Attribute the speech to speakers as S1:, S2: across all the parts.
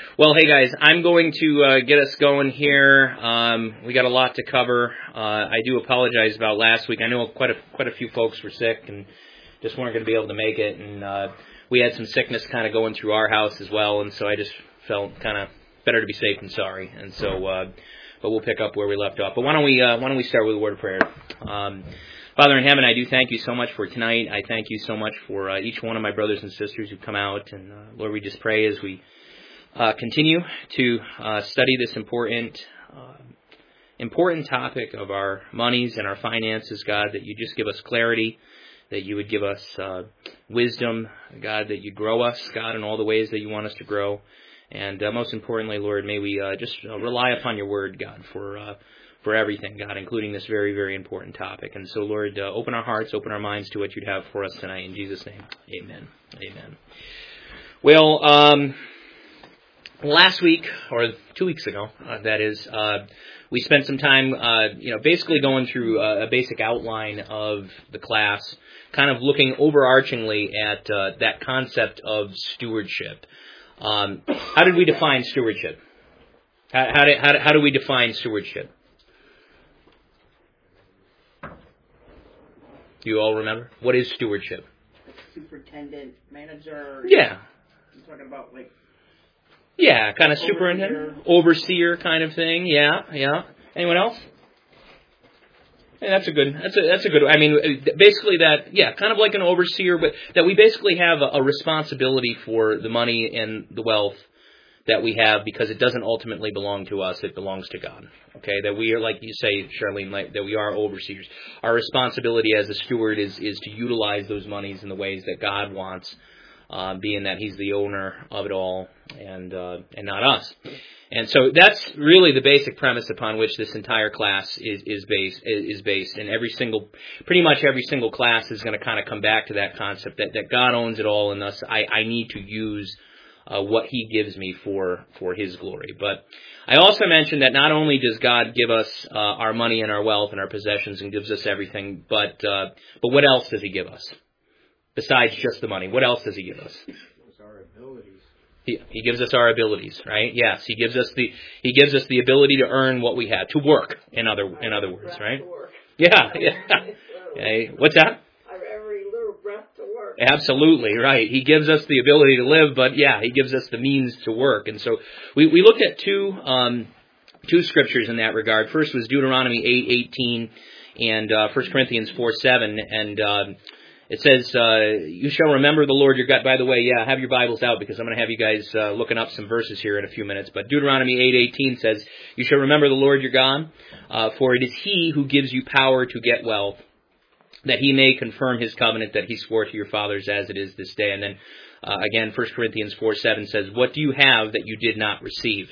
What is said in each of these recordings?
S1: Well, hey guys, I'm going to get us going here. We got a lot to cover. I do apologize about last week. I know quite a few folks were sick and just weren't going to be able to make it, and we had some sickness kind of going through our house as well, and so I just felt kind of better to be safe than sorry. And so, but we'll pick up where we left off. But why don't we start with a word of prayer? Father in heaven, I do thank you so much for tonight. I thank you so much for each one of my brothers and sisters who come out, and Lord, we just pray as we continue to study this important topic of our monies and our finances, God, that you just give us clarity, that you would give us wisdom, God, that you grow us, God, in all the ways that you want us to grow. And most importantly, Lord, may we just rely upon your word, God, for everything, God, including this very, very important topic. And so, Lord, open our hearts, open our minds to what you'd have for us tonight. In Jesus' name, amen. Amen. Well, last week, or 2 weeks ago, that is, we spent some time, basically going through a basic outline of the class, kind of looking overarchingly at that concept of stewardship. How did we define stewardship? How do we define stewardship? Do you all remember? What is stewardship?
S2: Superintendent, manager.
S1: Yeah.
S2: I'm talking about like.
S1: Yeah, kind of superintendent, overseer kind of thing. Yeah. Anyone else? Yeah, that's a good. I mean, basically that. Yeah, kind of like an overseer, but that we basically have a responsibility for the money and the wealth that we have because it doesn't ultimately belong to us; it belongs to God. Okay, that we are, like you say, Charlene, that we are overseers. Our responsibility as a steward is to utilize those monies in the ways that God wants. Being that He's the owner of it all and not us. And so that's really the basic premise upon which this entire class is based. And pretty much every single class is going to kind of come back to that concept that God owns it all, and thus I need to use what He gives me for His glory. But I also mentioned that not only does God give us our money and our wealth and our possessions and gives us everything, but what else does He give us? Besides just the money, what else does He give us?
S3: Our abilities.
S1: He gives us our abilities, right? Yes, He gives us the ability to earn what we have, to work. In other words, right? Yeah. Okay. What's that?
S2: Every little breath to work.
S1: Absolutely, right. He gives us the ability to live, but yeah, He gives us the means to work. And so we looked at two scriptures in that regard. First was Deuteronomy 8:18 and 1 Corinthians 4:7, and it says, you shall remember the Lord your God. By the way, yeah, have your Bibles out because I'm going to have you guys looking up some verses here in a few minutes. But Deuteronomy 8:18 says, you shall remember the Lord your God, for it is He who gives you power to get wealth, that He may confirm His covenant that He swore to your fathers as it is this day. And then, again, 1 Corinthians 4:7 says, what do you have that you did not receive?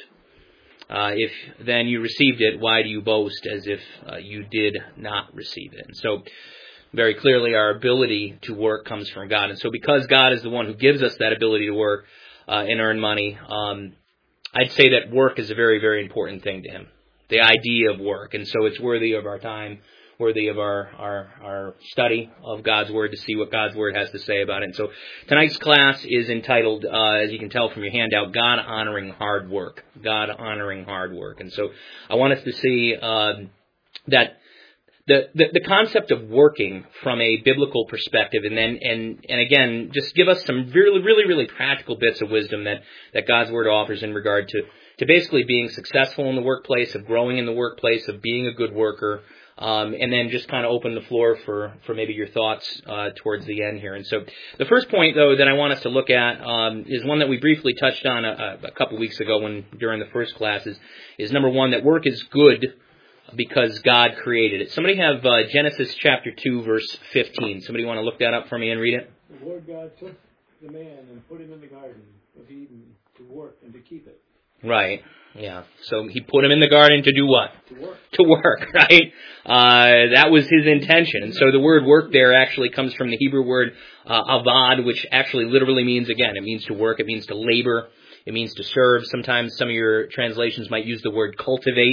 S1: If then you received it, why do you boast as if you did not receive it? And so, very clearly, our ability to work comes from God. And so because God is the one who gives us that ability to work and earn money, I'd say that work is a very, very important thing to Him. The idea of work. And so it's worthy of our time, worthy of our study of God's Word to see what God's Word has to say about it. And so tonight's class is entitled, as you can tell from your handout, God Honoring Hard Work. God Honoring Hard Work. And so I want us to see that the concept of working from a biblical perspective, and again, just give us some really, really, really practical bits of wisdom that God's Word offers in regard to basically being successful in the workplace, of growing in the workplace, of being a good worker, and then just kind of open the floor for maybe your thoughts towards the end here. And so the first point, though, that I want us to look at is one that we briefly touched on a couple weeks ago during the first class, is number one, that work is good because God created it. Somebody have Genesis chapter 2, verse 15. Somebody want to look that up for me and read it?
S3: The Lord God took the man and put him in the garden of Eden to work and to keep it.
S1: Right, yeah. So He put him in the garden to do what?
S3: To work.
S1: To work, right? That was His intention. And so the word work there actually comes from the Hebrew word avad, which actually literally means, again, it means to work, it means to labor, it means to serve. Sometimes some of your translations might use the word cultivate.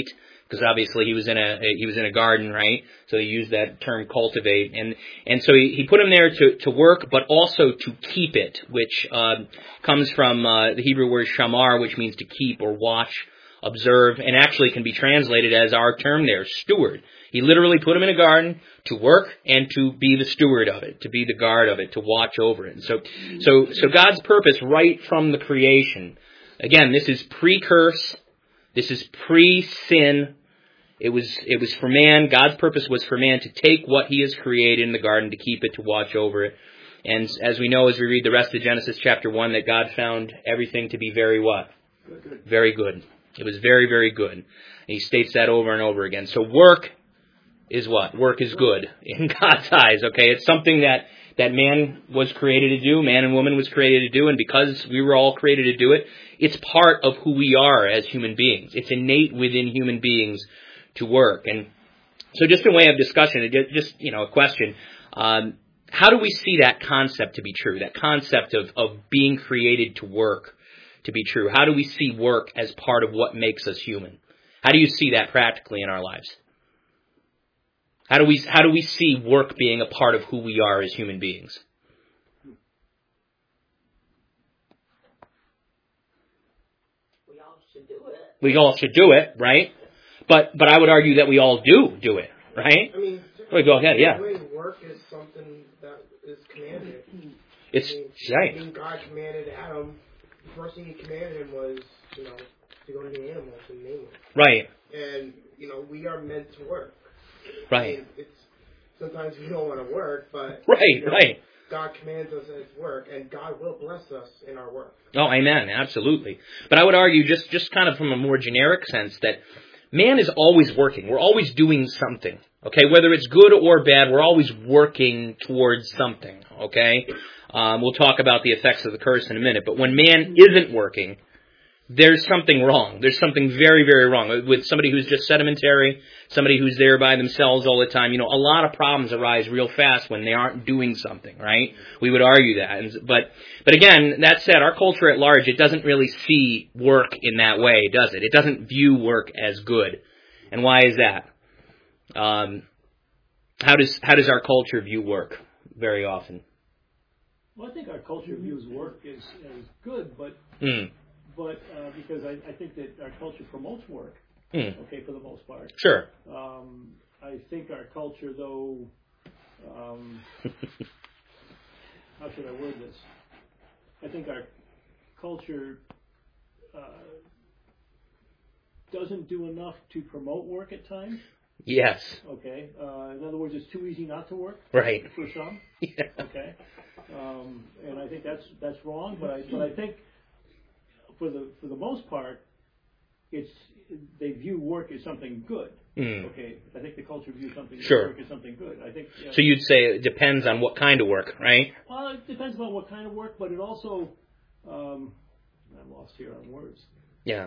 S1: because obviously he was in a garden, right? So he used that term cultivate, and so he put him there to work, but also to keep it, which comes from the Hebrew word shamar, which means to keep or watch, observe, and actually can be translated as our term there, steward. He literally put him in a garden to work and to be the steward of it, to be the guard of it, to watch over it. And so God's purpose right from the creation. Again, this is pre-curse. This is pre-sin. It was for man. God's purpose was for man to take what he has created in the garden, to keep it, to watch over it. And as we know, as we read the rest of Genesis chapter 1, that God found everything to be very what?
S3: Good.
S1: Very good. It was very, very good. And he states that over and over again. So work is what? Work is good in God's eyes, okay? It's something that man was created to do, man and woman was created to do, and because we were all created to do it, it's part of who we are as human beings. It's innate within human beings to work. And so just a way of discussion, just, a question, how do we see that concept to be true, that concept of being created to work to be true? How do we see work as part of what makes us human? How do you see that practically in our lives? How do we see work being a part of who we are as human beings?
S2: We all should do it.
S1: We all should do it, right? But I would argue that we all do it, right?
S4: I mean,
S1: Go ahead, yeah.
S4: Work is something that is commanded.
S1: It's right.
S4: I mean, God commanded Adam. The first thing He commanded him was, to go to the animals and name them.
S1: Right.
S4: And we are meant to work.
S1: Right.
S4: I mean, sometimes we don't want to work, but
S1: right.
S4: God commands us as work, and God will bless us in our work.
S1: Oh, amen, absolutely. But I would argue, just kind of from a more generic sense, that man is always working. We're always doing something. Okay, whether it's good or bad, we're always working towards something. Okay, we'll talk about the effects of the curse in a minute. But when man isn't working, there's something wrong. There's something very, very wrong with somebody who's just sedimentary, somebody who's there by themselves all the time. A lot of problems arise real fast when they aren't doing something, right? We would argue that. But again, that said, our culture at large, it doesn't really see work in that way, does it? It doesn't view work as good. And why is that? How does our culture view work very often?
S3: Well, I think our culture views work as good, but because I think that our culture promotes work, okay, for the most part.
S1: Sure.
S3: I think our culture, though, how should I word this? I think our culture doesn't do enough to promote work at times.
S1: Yes.
S3: Okay. In other words, it's too easy not to work.
S1: Right.
S3: For some.
S1: Yeah.
S3: Okay. And I think that's wrong. But I think for the most part, they view work as something good. Okay. I think the culture views work as something good. I think.
S1: So you'd say it depends on what kind of work, right?
S3: Well, it depends on what kind of work, but it also. I'm lost here on words.
S1: Yeah.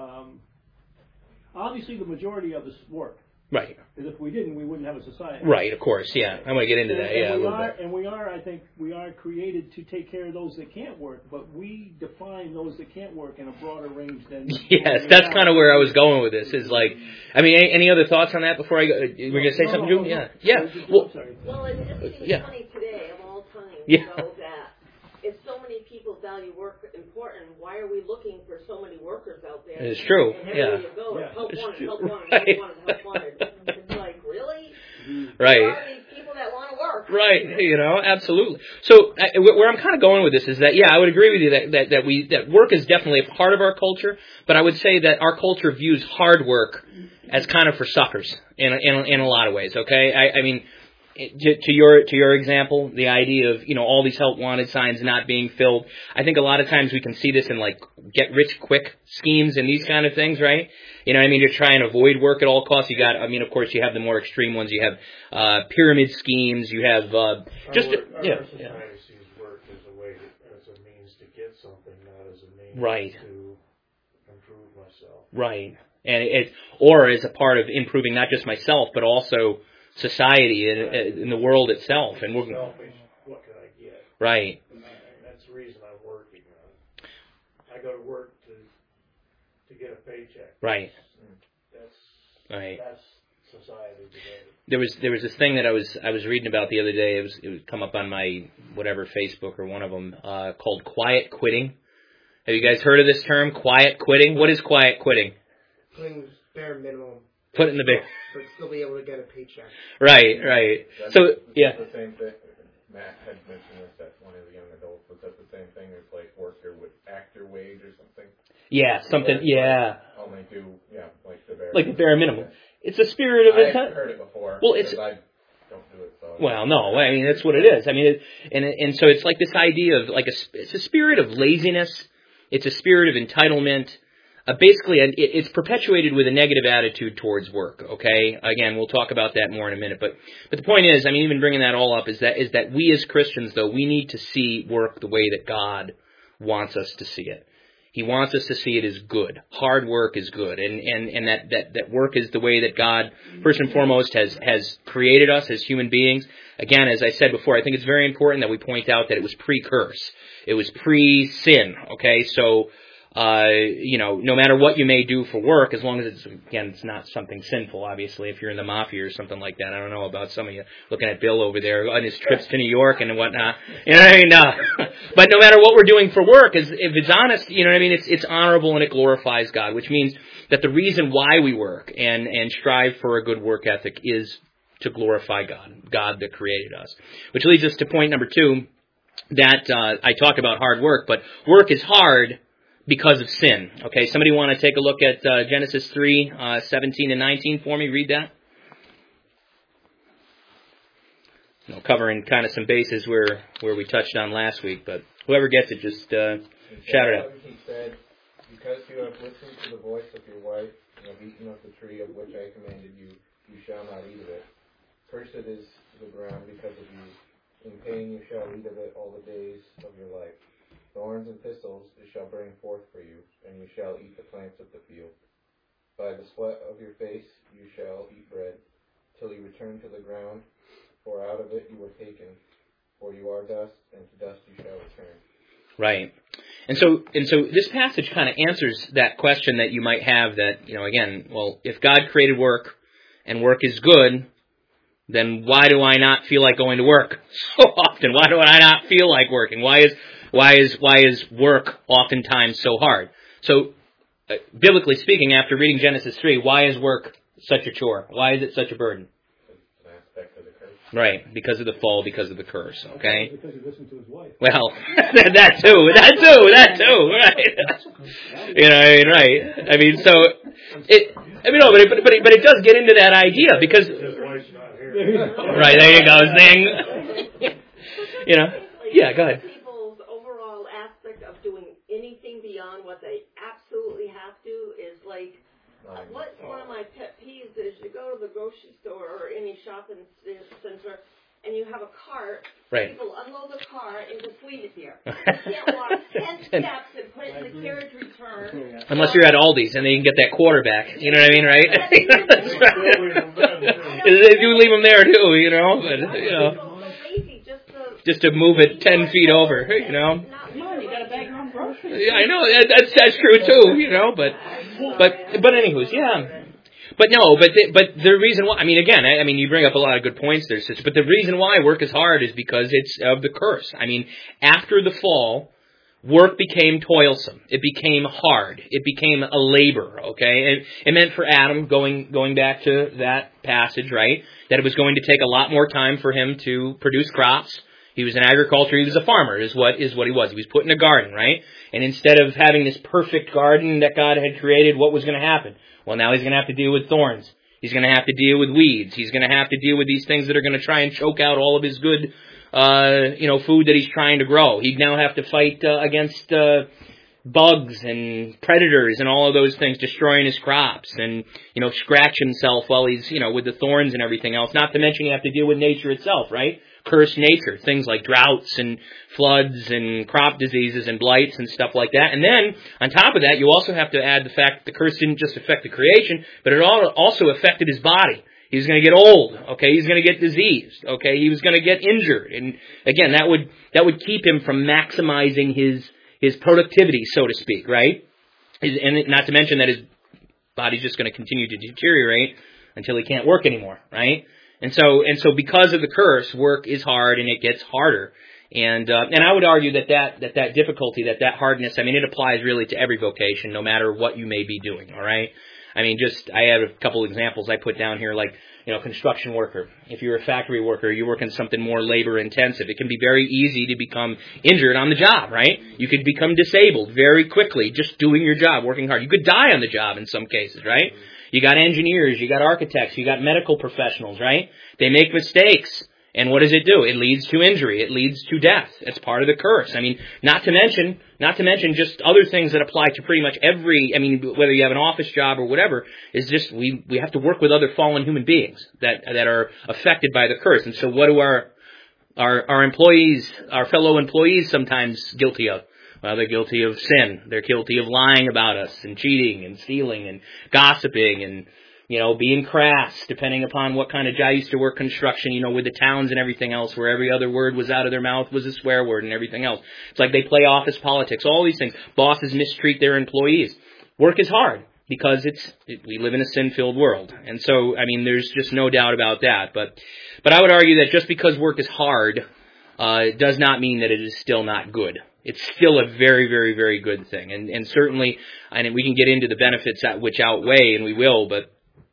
S3: Obviously, the majority of us work.
S1: Right.
S3: Because if we didn't, we wouldn't have a society.
S1: Right, of course, yeah. I'm going to get into that, yeah, a little bit.
S3: And I think we are created to take care of those that can't work, but we define those that can't work in a broader range than...
S1: Yes, that's kind of where I was going with this, is like... I mean, any other thoughts on that before I go? We're going to say something, Drew? Yeah. Yeah.
S2: Well, it just seems funny today, of all times, that if so many people value work important, why are we looking for so many workers out there?
S1: It's true,
S2: and everywhere you go, help wanted. It's like, really?
S1: Right.
S2: There are these people that want to work.
S1: Right, absolutely. So where I'm kind of going with this is that, I would agree with you that work is definitely a part of our culture, but I would say that our culture views hard work as kind of for suckers in a lot of ways, okay? I mean, to your example, the idea of, all these help wanted signs not being filled, I think a lot of times we can see this in like get rich quick schemes and these kind of things, right? To try and avoid work at all costs. Of course you have the more extreme ones. You have pyramid schemes, you have
S5: Our society sees work as a means to get something, not as a means to improve myself.
S1: Right. And or as a part of improving not just myself, but also society in the world itself, and we're
S5: selfish. What can I get?
S1: Right.
S5: And that's the reason I'm working. I go to work to get a paycheck.
S1: Right. Right.
S5: That's society today.
S1: There was this thing that I was reading about the other day. It was come up on my whatever Facebook or one of them called quiet quitting. Have you guys heard of this term, quiet quitting? What is quiet quitting?
S4: Quitting bare minimum.
S1: Put in the big.
S4: But still be able to get a paycheck.
S1: Right. So yeah.
S6: The same thing. Matt had mentioned this at one of the young adults. Was that the same thing as like work your actor wage or something?
S1: Yeah, something. Yeah.
S6: Only do like the bare.
S1: Like the bare minimum. It's the spirit of it.
S6: I've heard it before.
S1: Well, it's.
S6: I don't do it. So.
S1: Well, no. I mean, that's what it is. I mean, and so it's like this idea of like it's a spirit of laziness. It's a spirit of entitlement. Basically, it's perpetuated with a negative attitude towards work. Okay, again, we'll talk about that more in a minute. But the point is, I mean, even bringing that all up is that we as Christians, though, we need to see work the way that God wants us to see it. He wants us to see it as good. Hard work is good, and that work is the way that God, first and foremost, has created us as human beings. Again, as I said before, I think it's very important that we point out that it was pre-curse. It was pre-sin. Okay, so. No matter what you may do for work, as long as it's not something sinful, obviously, if you're in the mafia or something like that. I don't know about some of you looking at Bill over there on his trips to New York and whatnot. You know what I mean? But no matter what we're doing for work, if it's honest, you know what I mean? It's honorable and it glorifies God, which means that the reason why we work and strive for a good work ethic is to glorify God that created us. Which leads us to point number 2, that I talk about hard work, but work is hard because of sin. Okay, somebody want to take a look at Genesis 3, 17 and 19 for me? Read that. Covering kind of some bases where we touched on last week, but whoever gets it, just shout it out.
S6: He said, because you have listened to the voice of your wife and have eaten of the tree of which I commanded you, you shall not eat of it. Cursed is the ground because of you. In pain you shall eat of it all the days of your life. Thorns and thistles it shall bring forth for you, and you shall eat the plants of the field. By the sweat of your face you shall eat bread, till you return to the ground, for out of it you were taken. For you are dust, and to dust you shall return.
S1: Right. And so this passage kind of answers that question that you might have that, again, well, if God created work, and work is good, then why do I not feel like going to work so often? Why do I not feel like working? Why is work oftentimes so hard? So, biblically speaking, after reading Genesis 3, why is work such a chore? Why is it such a burden?
S6: It's an aspect of the curse.
S1: Right, because of the fall, because of the curse, okay?
S3: Because he listened to his wife.
S1: Well, that too, right? Right. I mean, so, but it does get into that idea, because... Right, there you go, zing. Yeah, go ahead.
S2: People's overall aspect of doing anything beyond what they absolutely have to is like, what's one of my pet peeves is you go to the grocery store or any shopping center and you have a cart,
S1: right.
S2: People unload the car and just leave it there. You can't walk 10 steps and put it in the carriage return.
S1: Unless you're at Aldi's and then you can get that quarterback. You know what I mean, right? That's right. They do leave them there too, but, just to move it 10 feet over,
S2: You got a bag of groceries.
S1: Yeah, I know, that's true too, but anywho's, yeah. But the reason why, you bring up a lot of good points there, sister, but the reason why work is hard is because it's of the curse. After the fall, work became toilsome. It became hard. It became a labor, okay? And it meant for Adam, going back to that passage, right, that it was going to take a lot more time for him to produce crops. He was in agriculture. He was a farmer, is what he was. He was put in a garden, right? And instead of having this perfect garden that God had created, what was going to happen? Well, now he's going to have to deal with thorns. He's going to have to deal with weeds. He's going to have to deal with these things that are going to try and choke out all of his good, food that he's trying to grow. He'd now have to fight against bugs and predators and all of those things destroying his crops and, scratch himself while he's, with the thorns and everything else. Not to mention you have to deal with nature itself, right? Cursed nature, things like droughts and floods and crop diseases and blights and stuff like that. And then, on top of that, you also have to add the fact that the curse didn't just affect the creation, but it also affected his body. He was going to get old, okay? He's going to get diseased, okay? He was going to get injured. And again, that would keep him from maximizing his productivity, so to speak, right? And not to mention that his Body's just going to continue to deteriorate until he can't work anymore, right? And so because of the curse, work is hard and it gets harder. And I would argue that difficulty, that hardness, I mean, it applies really to every vocation, no matter what you may be doing, all right? I mean, I have a couple examples I put down here, like, construction worker. If you're a factory worker, you're working something more labor intensive. It can be very easy to become injured on the job, right? You could become disabled very quickly just doing your job, working hard. You could die on the job in some cases, right? You got engineers, you got architects, you got medical professionals, right? They make mistakes. And what does it do? It leads to injury. It leads to death. It's part of the curse. I mean, not to mention just other things that apply to pretty much whether you have an office job or whatever, is just we have to work with other fallen human beings that are affected by the curse. And so what do our employees, our fellow employees sometimes guilty of? Well, they're guilty of sin. They're guilty of lying about us and cheating and stealing and gossiping and being crass, depending upon what kind of job. I used to work construction, with the towns and everything else, where every other word was out of their mouth was a swear word and everything else. It's like they play office politics, all these things. Bosses mistreat their employees. Work is hard because we live in a sin-filled world. And so, I mean, there's just no doubt about that. But I would argue that just because work is hard, does not mean that it is still not good. It's still a very, very, very good thing. And certainly, we can get into the benefits which outweigh, and we will, but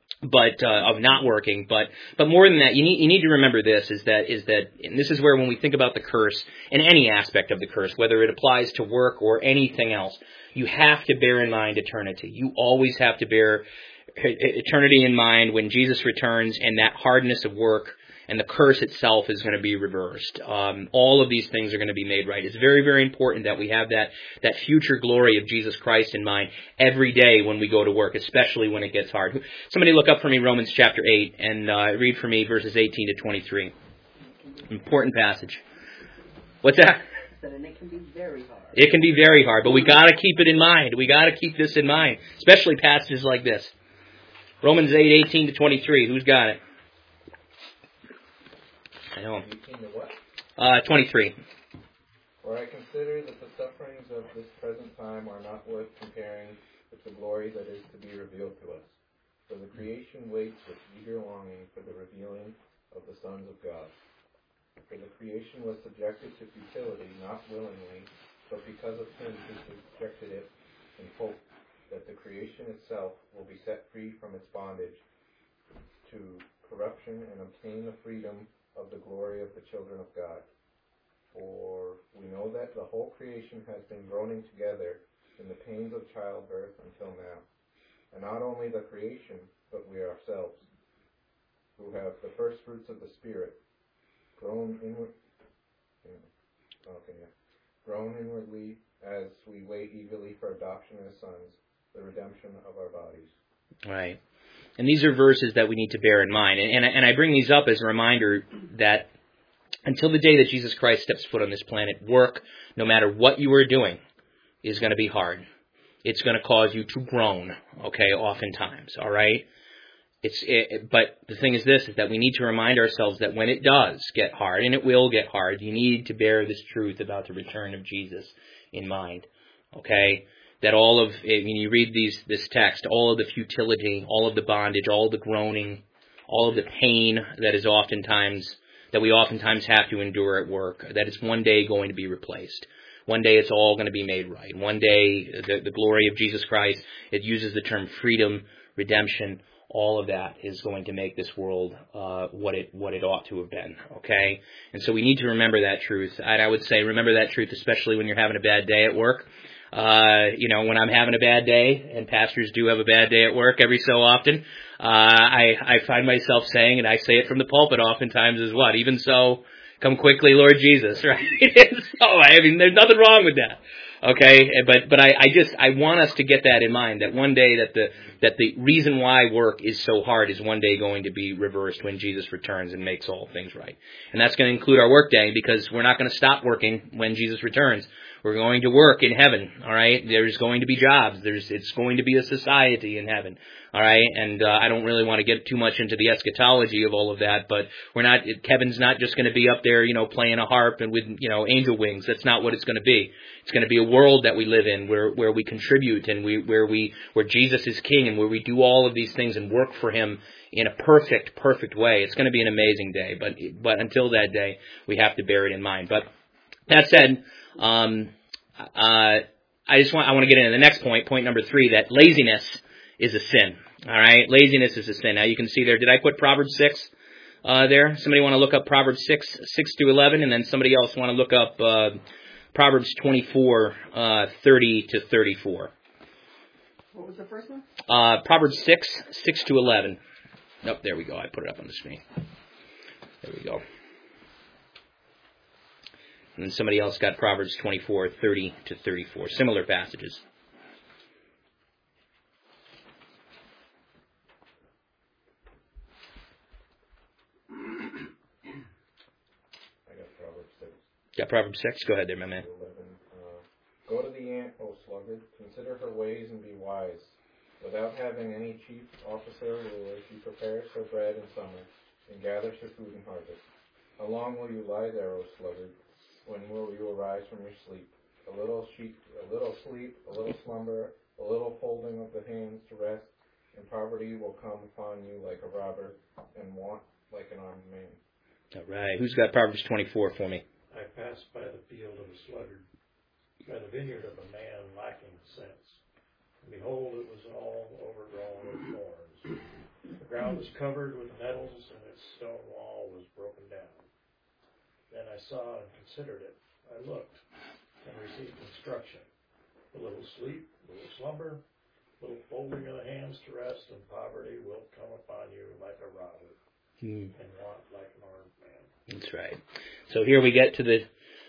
S1: of not working, but more than that, you need to remember this is that, and this is where when we think about the curse, in any aspect of the curse, whether it applies to work or anything else, you have to bear in mind eternity. You always have to bear eternity in mind when Jesus returns, and that hardness of work and the curse itself is going to be reversed. All of these things are going to be made right. It's very, very important that we have that future glory of Jesus Christ in mind every day when we go to work, especially when it gets hard. Somebody look up for me Romans chapter 8 and read for me verses 18 to 23. Important passage. What's that?
S7: And it can be very hard.
S1: It can be very hard, but we got to keep it in mind. We got to keep this in mind, especially passages like this. Romans 8, 18 to 23. Who's got it? I know.
S6: 18 to what?
S1: 23.
S6: For I consider that the sufferings of this present time are not worth comparing with the glory that is to be revealed to us. For the creation waits with eager longing for the revealing of the sons of God. For the creation was subjected to futility, not willingly, but because of sin he subjected it in hope that the creation itself will be set free from its bondage to corruption and obtain the freedom of the glory of the children of God. For we know that the whole creation has been groaning together in the pains of childbirth until now. And not only the creation, but we ourselves, who have the first fruits of the Spirit, groan inwardly as we wait eagerly for adoption as sons, the redemption of our bodies.
S1: Right. And these are verses that we need to bear in mind. And I bring these up as a reminder that until the day that Jesus Christ steps foot on this planet, work, no matter what you are doing, is going to be hard. It's going to cause you to groan, okay, oftentimes, all right? But the thing is this, is that we need to remind ourselves that when it does get hard, and it will get hard, you need to bear this truth about the return of Jesus in mind, okay? That all of, when you read this text, all of the futility, all of the bondage, all of the groaning, all of the pain that we oftentimes have to endure at work, that it's one day going to be replaced. One day it's all going to be made right. One day the glory of Jesus Christ, it uses the term freedom, redemption, all of that is going to make this world what it ought to have been, okay? And so we need to remember that truth. And I would say remember that truth, especially when you're having a bad day at work. When I'm having a bad day, and pastors do have a bad day at work every so often, I find myself saying, and I say it from the pulpit oftentimes as what? Even so, come quickly, Lord Jesus, right? There's nothing wrong with that. Okay, but I want us to get that in mind, that one day that the reason why work is so hard is one day going to be reversed when Jesus returns and makes all things right. And that's going to include our work day, because we're not going to stop working when Jesus returns. We're going to work in heaven, all right? There's going to be jobs. It's going to be a society in heaven, all right? And I don't really want to get too much into the eschatology of all of that, but Kevin's not just going to be up there, playing a harp and with, angel wings. That's not what it's going to be. It's going to be a world that we live in where we contribute and where Jesus is king and where we do all of these things and work for him in a perfect way. It's going to be an amazing day, but until that day, we have to bear it in mind. But that said, I want to get into the next point number 3, that laziness is a sin. All right, laziness is a sin. Now you can see there. Did I put Proverbs 6 there? Somebody want to look up Proverbs 6 to 11, and then somebody else want to look up Proverbs 24 30 to 34.
S7: What was the first one?
S1: Proverbs 6 to 11. Nope, there we go. I put it up on the screen. There we go. And then somebody else got Proverbs 24, 30 to 34. Similar passages.
S6: I got Proverbs 6.
S1: Got Proverbs 6? Go ahead there, my man.
S6: 11. Go to the ant, O sluggard. Consider her ways and be wise. Without having any chief officer or ruler, she prepares her bread in summer and gathers her food in harvest. How long will you lie there, O sluggard? When will you arise from your sleep? A little sleep, a little slumber, a little folding of the hands to rest, and poverty will come upon you like a robber, and want like an armed man.
S1: All right. Who's got Proverbs 24 for me?
S5: I passed by the field of a sluggard, by the vineyard of a man lacking sense. And behold, it was all overgrown with thorns. The ground was covered with nettles, and its stone wall was broken down. Then I saw and considered it. I looked and received instruction. A little sleep, a little slumber, a little folding of the hands to rest, and poverty will come upon you like a robber, and want like an armed man.
S1: That's right. So here we get to the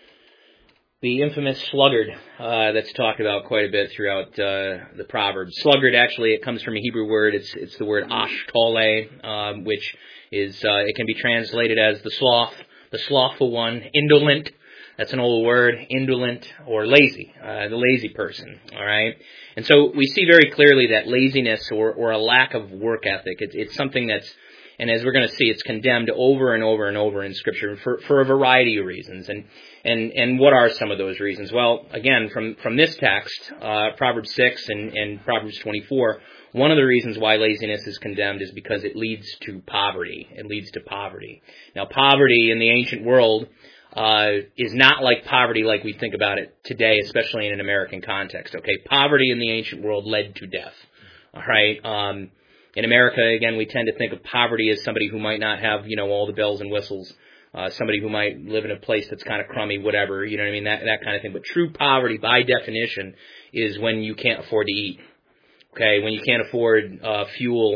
S1: infamous sluggard that's talked about quite a bit throughout the Proverbs. Sluggard, actually, it comes from a Hebrew word. It's the word ashtole, which is it can be translated as the slothful one, indolent. That's an old word, indolent or lazy, the lazy person. All right, and so we see very clearly that laziness or a lack of work ethic. It's something that's, and as we're going to see, it's condemned over and over and over in Scripture for a variety of reasons. And what are some of those reasons? Well, again, from this text, Proverbs 6 and Proverbs 24, one of the reasons why laziness is condemned is because it leads to poverty. It leads to poverty. Now, poverty in the ancient world is not like poverty like we think about it today, especially in an American context. Okay, poverty in the ancient world led to death. All right. In America, again, we tend to think of poverty as somebody who might not have, all the bells and whistles, somebody who might live in a place that's kind of crummy, whatever, you know what I mean, that kind of thing. But true poverty, by definition, is when you can't afford to eat. Okay, when you can't afford fuel,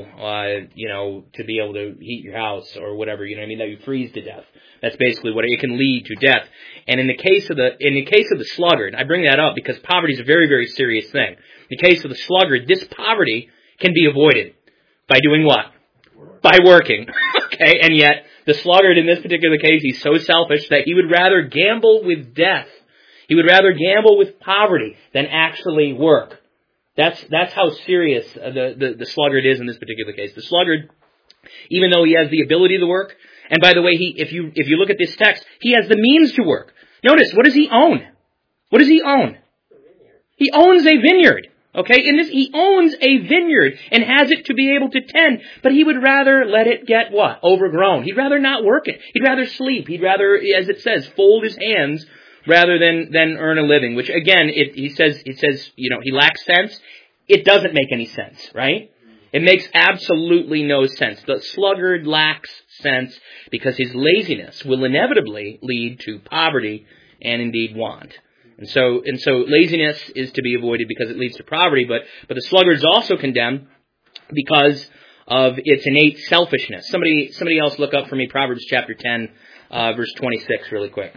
S1: to be able to heat your house or whatever, you know what I mean, that you freeze to death. That's basically what it can lead to death. And in the case of the sluggard, I bring that up because poverty is a very, very serious thing. In the case of the sluggard, this poverty can be avoided. By doing what? By working. Okay, and yet the sluggard in this particular case, he's so selfish that he would rather gamble with death. He would rather gamble with poverty than actually work. That's how serious the sluggard is in this particular case. The sluggard, even though he has the ability to work, and by the way, if you look at this text, he has the means to work. Notice, what does he own? What does he own? He owns a vineyard. Okay, he owns a vineyard and has it to be able to tend, but he would rather let it get what? Overgrown. He'd rather not work it. He'd rather sleep. He'd rather, as it says, fold his hands rather than earn a living, which again, he says, he lacks sense. It doesn't make any sense, right? It makes absolutely no sense. The sluggard lacks sense because his laziness will inevitably lead to poverty and indeed want. And so laziness is to be avoided because it leads to poverty, but the sluggard is also condemned because of its innate selfishness. Somebody else look up for me Proverbs chapter 10, verse 26 really quick.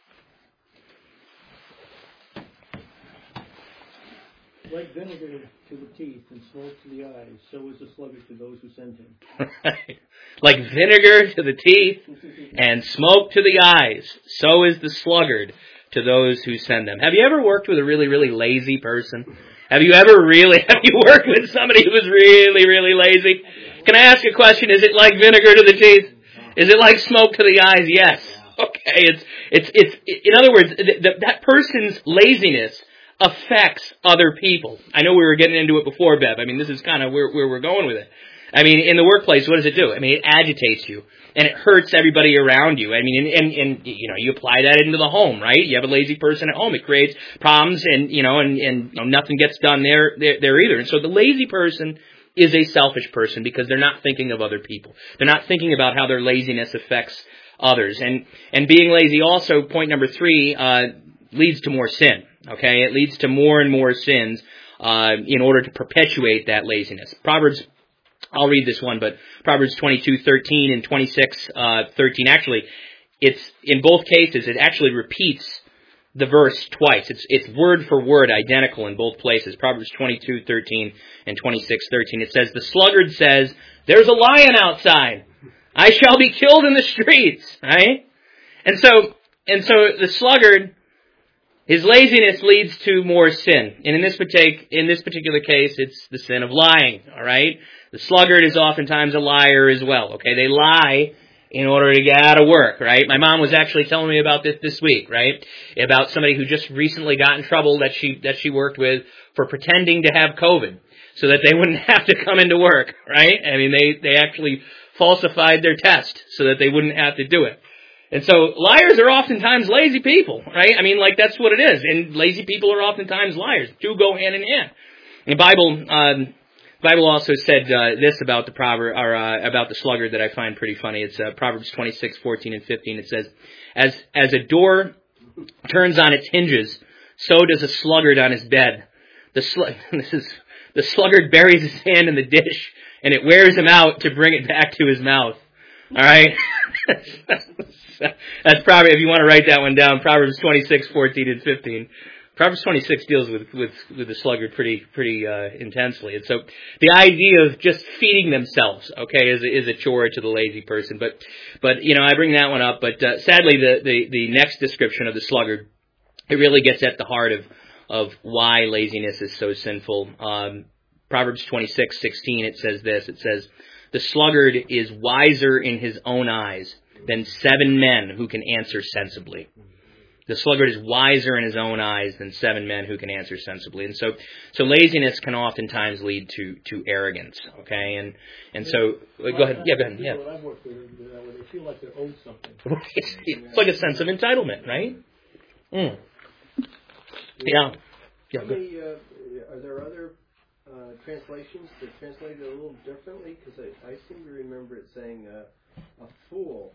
S3: Like vinegar to the teeth and smoke to the eyes, so is the sluggard to those who send him.
S1: Right. Like vinegar to the teeth and smoke to the eyes, so is the sluggard to those who send them. Have you ever worked with a really, really lazy person? Have you worked with somebody who was really, really lazy? Can I ask a question? Is it like vinegar to the teeth? Is it like smoke to the eyes? Yes. Okay. It's in other words, that person's laziness affects other people. I know we were getting into it before, Bev. I mean, this is kind of where we're going with it. I mean, in the workplace, what does it do? I mean, it agitates you, and it hurts everybody around you. I mean, and you know, you apply that into the home, right? You have a lazy person at home, it creates problems, and nothing gets done there either. And so the lazy person is a selfish person because they're not thinking of other people. They're not thinking about how their laziness affects others. And being lazy also, point number 3, leads to more sin. Okay, it leads to more and more sins in order to perpetuate that laziness. I'll read this one, but Proverbs 22:13 and 26:13. Actually, it's in both cases. It actually repeats the verse twice. It's word for word identical in both places. Proverbs 22:13 and 26:13. It says, "The sluggard says, 'There's a lion outside. I shall be killed in the streets.'" Right? And so the sluggard, his laziness leads to more sin. And in this particular case, it's the sin of lying. All right? The sluggard is oftentimes a liar as well. Okay? They lie in order to get out of work, right? My mom was actually telling me about this week, right? About somebody who just recently got in trouble that she worked with for pretending to have COVID so that they wouldn't have to come into work, right? I mean, they actually falsified their test so that they wouldn't have to do it. And so liars are oftentimes lazy people, right? I mean, like, that's what it is. And lazy people are oftentimes liars. Two go hand in hand. The Bible also said this about the proverb, or about the sluggard, that I find pretty funny. It's Proverbs 26:14 and 15. It says, "As a door turns on its hinges, so does a sluggard on his bed. The sluggard buries his hand in the dish, and it wears him out to bring it back to his mouth." All right, that's probably, if you want to write that one down, Proverbs 26:14 and 15. Proverbs 26 deals with the sluggard pretty intensely. And so the idea of just feeding themselves, okay, is a chore to the lazy person. But I bring that one up. But sadly, the next description of the sluggard, it really gets at the heart of why laziness is so sinful. Proverbs 26:16, it says this. It says, "The sluggard is wiser in his own eyes than 7 men who can answer sensibly." The sluggard is wiser in his own eyes than 7 men who can answer sensibly. And so laziness can oftentimes lead to arrogance, okay? And so, go ahead. Yeah, go ahead. Yeah.
S3: I've worked with, where they feel like they're owed something.
S1: It's like a sense of entitlement, right? Mm. Yeah.
S8: Are there other translations that translate it a little differently? Because I seem to remember it saying a fool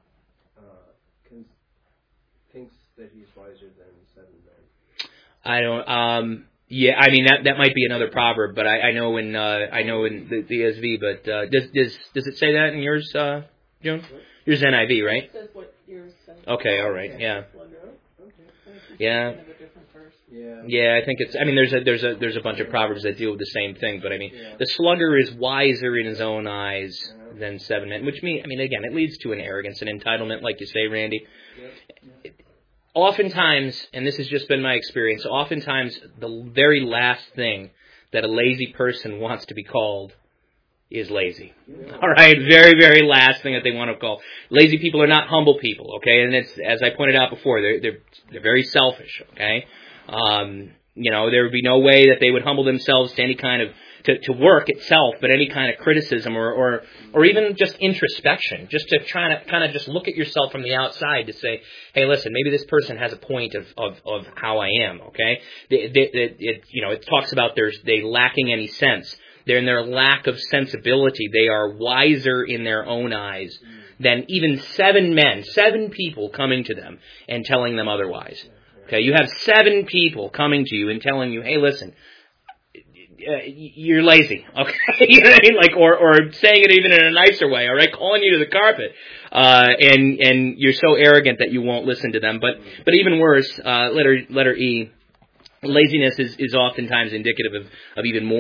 S8: thinks that he's wiser than 7 men.
S1: I don't. Yeah, I mean that might be another proverb, but I know in the ESV. But does it say that in yours, Joan? Yours NIV, right?
S7: It says what yours says.
S1: Okay, all right, yeah.
S7: Yeah.
S1: Yeah, I think it's. I mean, there's a bunch of proverbs that deal with the same thing, but I mean, the sluggard is wiser in his own eyes than 7 men, which means, I mean, again, it leads to an arrogance, an entitlement, like you say, Randy. Oftentimes, and this has just been my experience, oftentimes the very last thing that a lazy person wants to be called is lazy. All right, very, very last thing that they want to call. Lazy people are not humble people, okay? And it's, as I pointed out before, they're very selfish, okay? There would be no way that they would humble themselves to any kind of to work itself, but any kind of criticism or even just introspection, just to try to kind of just look at yourself from the outside to say, hey, listen, maybe this person has a point of how I am, okay? It talks about they lacking any sense. They're in their lack of sensibility. They are wiser in their own eyes than even 7 men, 7 people coming to them and telling them otherwise. Okay, you have 7 people coming to you and telling you, hey, listen, you're lazy, okay? You know what I mean? Like, or saying it even in a nicer way, all right? Calling you to the carpet, and you're so arrogant that you won't listen to them. But even worse, letter E, laziness is oftentimes indicative of even more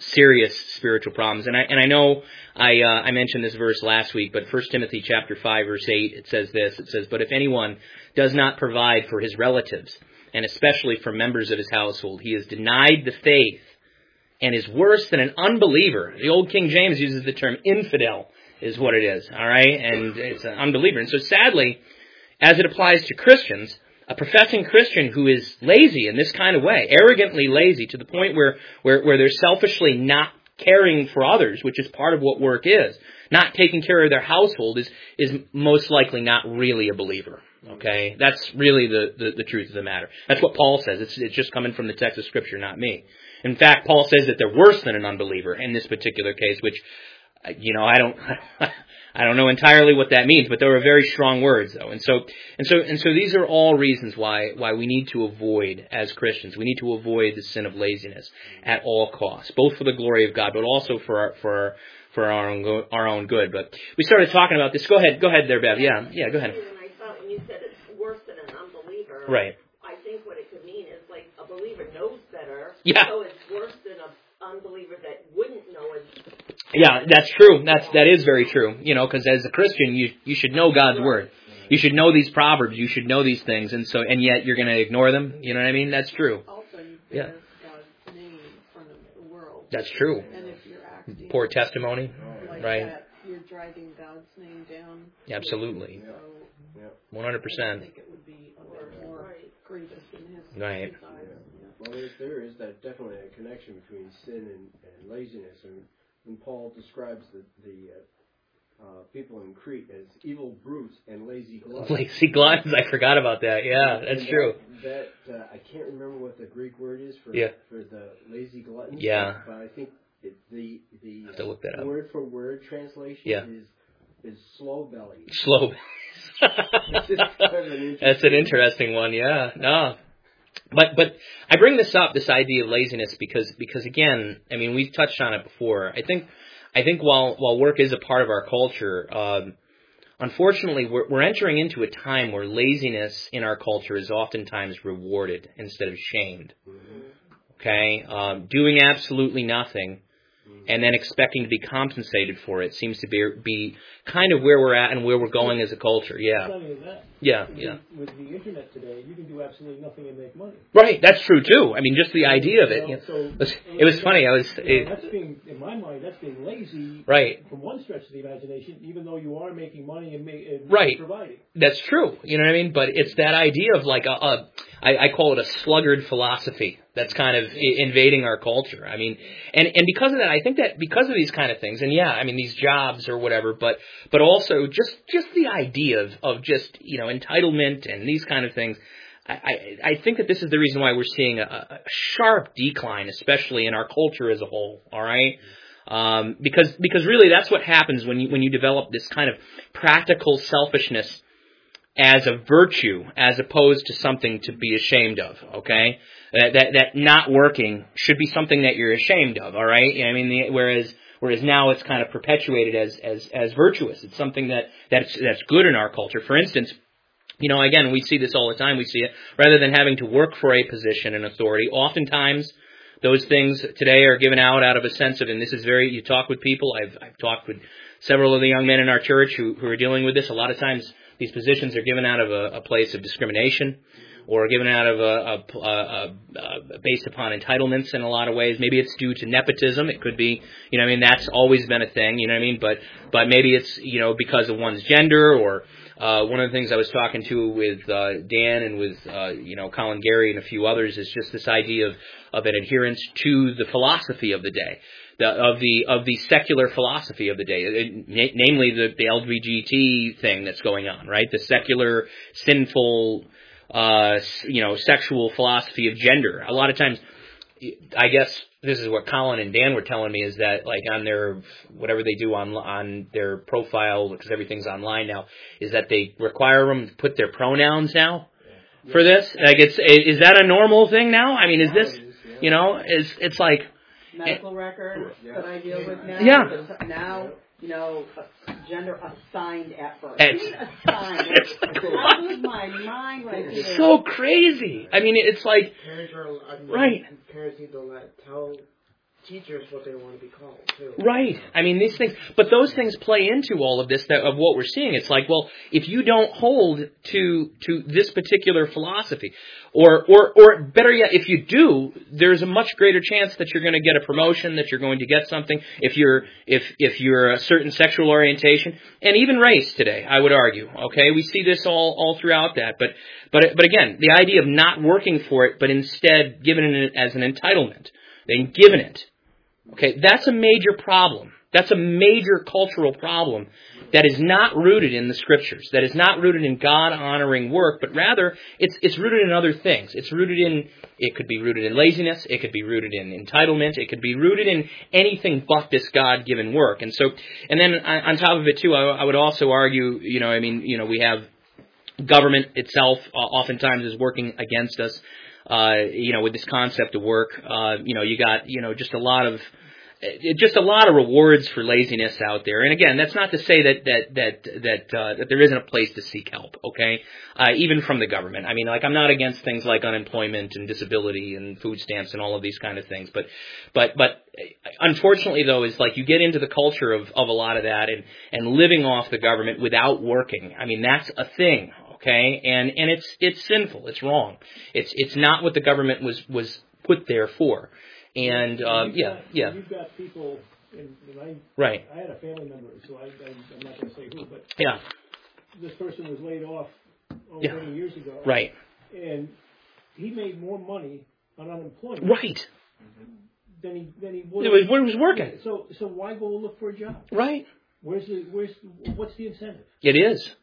S1: serious spiritual problems. And I know I mentioned this verse last week, but 1 Timothy chapter 5 verse 8, it says this. It says, "But if anyone does not provide for his relatives, and especially for members of his household, he has denied the faith and is worse than an unbeliever." The old King James uses the term infidel is what it is, all right? And it's an unbeliever. And so sadly, as it applies to Christians, a professing Christian who is lazy in this kind of way, arrogantly lazy to the point where they're selfishly not caring for others, which is part of what work is, not taking care of their household, is most likely not really a believer. Okay? That's really the truth of the matter. That's what Paul says. It's just coming from the text of Scripture, not me. In fact, Paul says that they're worse than an unbeliever in this particular case, which, I don't know entirely what that means, but they were very strong words, though. And so these are all reasons why we need to avoid, as Christians, we need to avoid the sin of laziness at all costs, both for the glory of God, but also for our own good. But we started talking about this. Go ahead there, Bev. Yeah, go ahead.
S2: And I thought when you said it's worse than an unbeliever,
S1: right?
S2: I think what it could mean is like a believer knows better,
S1: yeah.
S2: So it's worse than an unbeliever that wouldn't know it.
S1: Yeah, that's true. That is very true. Because as a Christian, you should know God's word. You should know these proverbs. You should know these things, and yet you're going to ignore them. You know what I mean? That's true.
S7: Also, you bear God's name in front of the world.
S1: That's true.
S7: And if you're acting
S1: poor testimony,
S7: like
S1: right?
S7: that, you're dragging God's name down.
S1: Absolutely.
S7: So,
S1: 100%.
S7: I think it would be a little more grievous in his eyes.
S8: Well, there is definitely a connection between sin and laziness, and when Paul describes the people in Crete as evil brutes and lazy gluttons.
S1: Lazy gluttons, I forgot about that. Yeah, that's true.
S8: That I can't remember what the Greek word is for the lazy gluttons.
S1: Yeah.
S8: But I think the
S1: have to look that up.
S8: Word for word translation is slow belly.
S1: Slow. That's an interesting one. Yeah. No. But I bring this up, this idea of laziness, because again, I mean, we've touched on it before. I think while work is a part of our culture, unfortunately, we're entering into a time where laziness in our culture is oftentimes rewarded instead of shamed. Okay, doing absolutely nothing and then expecting to be compensated for it seems to be kind of where we're at and where we're going as a culture. Yeah.
S3: Not only that.
S1: Yeah.
S3: With the internet today, you can do absolutely nothing and make money.
S1: Right. That's true too. I mean, just the idea of it. It was funny.
S3: That's being, in my mind, that's being lazy.
S1: Right.
S3: From one stretch of the imagination, even though you are making money and providing.
S1: That's true. You know what I mean? But it's that idea of like I call it a sluggard philosophy that's kind of invading our culture. I mean, and because of that, I think that because of these kind of things, and these jobs or whatever, but also just the idea of just, entitlement and these kind of things, I think that this is the reason why we're seeing a sharp decline, especially in our culture as a whole, all right? Because really that's what happens when you develop this kind of practical selfishness as a virtue, as opposed to something to be ashamed of, okay? That not working should be something that you're ashamed of, all right? Whereas now it's kind of perpetuated as virtuous. It's something that's good in our culture. For instance, again, we see this all the time. We see it rather than having to work for a position and authority. Oftentimes, those things today are given out of a sense of, and this is you talk with people. I've talked with several of the young men in our church who are dealing with this. A lot of times, these positions are given out of a place of discrimination, or given out of based upon entitlements in a lot of ways. Maybe it's due to nepotism. It could be, that's always been a thing, but maybe it's, because of one's gender, or one of the things I was talking to with Dan and with, Colin Gary and a few others is just this idea of an adherence to the philosophy of the day. Of the secular philosophy of the day, namely the LGBT thing that's going on, right? The secular, sinful, sexual philosophy of gender. A lot of times, I guess this is what Colin and Dan were telling me, is that like on their, whatever they do on their profile, because everything's online now, is that they require them to put their pronouns now for this. Like is that a normal thing now? I mean, is this, it's like,
S7: medical record that I deal with now.
S1: Yeah.
S7: Now, gender assigned at birth.
S1: Assigned.
S7: I lose my mind right here.
S1: It's so crazy. I mean, it's like,
S4: Parents
S1: right.
S4: Parents need to tell teachers what they want to be called, too.
S1: Right. I mean, these things, but those things play into all of this, of what we're seeing. It's like, well, if you don't hold to this particular philosophy, or better yet, if you do, there's a much greater chance that you're going to get a promotion, that you're going to get something, if you're a certain sexual orientation, and even race today, I would argue. Okay, we see this all throughout that, but again, the idea of not working for it, but instead given it as an entitlement, then given it. Okay, that's a major problem. That's a major cultural problem that is not rooted in the Scriptures, that is not rooted in God-honoring work, but rather it's rooted in other things. It could be rooted in laziness, it could be rooted in entitlement, it could be rooted in anything but this God-given work. And then on top of it too, I would also argue, we have government itself oftentimes is working against us. With this concept of work, you got, just a lot of rewards for laziness out there. And again, that's not to say that there isn't a place to seek help, okay? Even from the government. I mean, I'm not against things like unemployment and disability and food stamps and all of these kind of things. But unfortunately though, is you get into the culture of a lot of that and living off the government without working. I mean, that's a thing. Okay, and it's sinful. It's wrong. It's not what the government was put there for. And
S3: you've got people.
S1: Right.
S3: I had a family member, so I'm not going to say who, but
S1: yeah,
S3: this person was laid off many years ago.
S1: Right.
S3: And he made more money on unemployment.
S1: Right.
S3: Than he would.
S1: It was working.
S3: So why go look for a job?
S1: Right.
S3: What's the incentive?
S1: It is.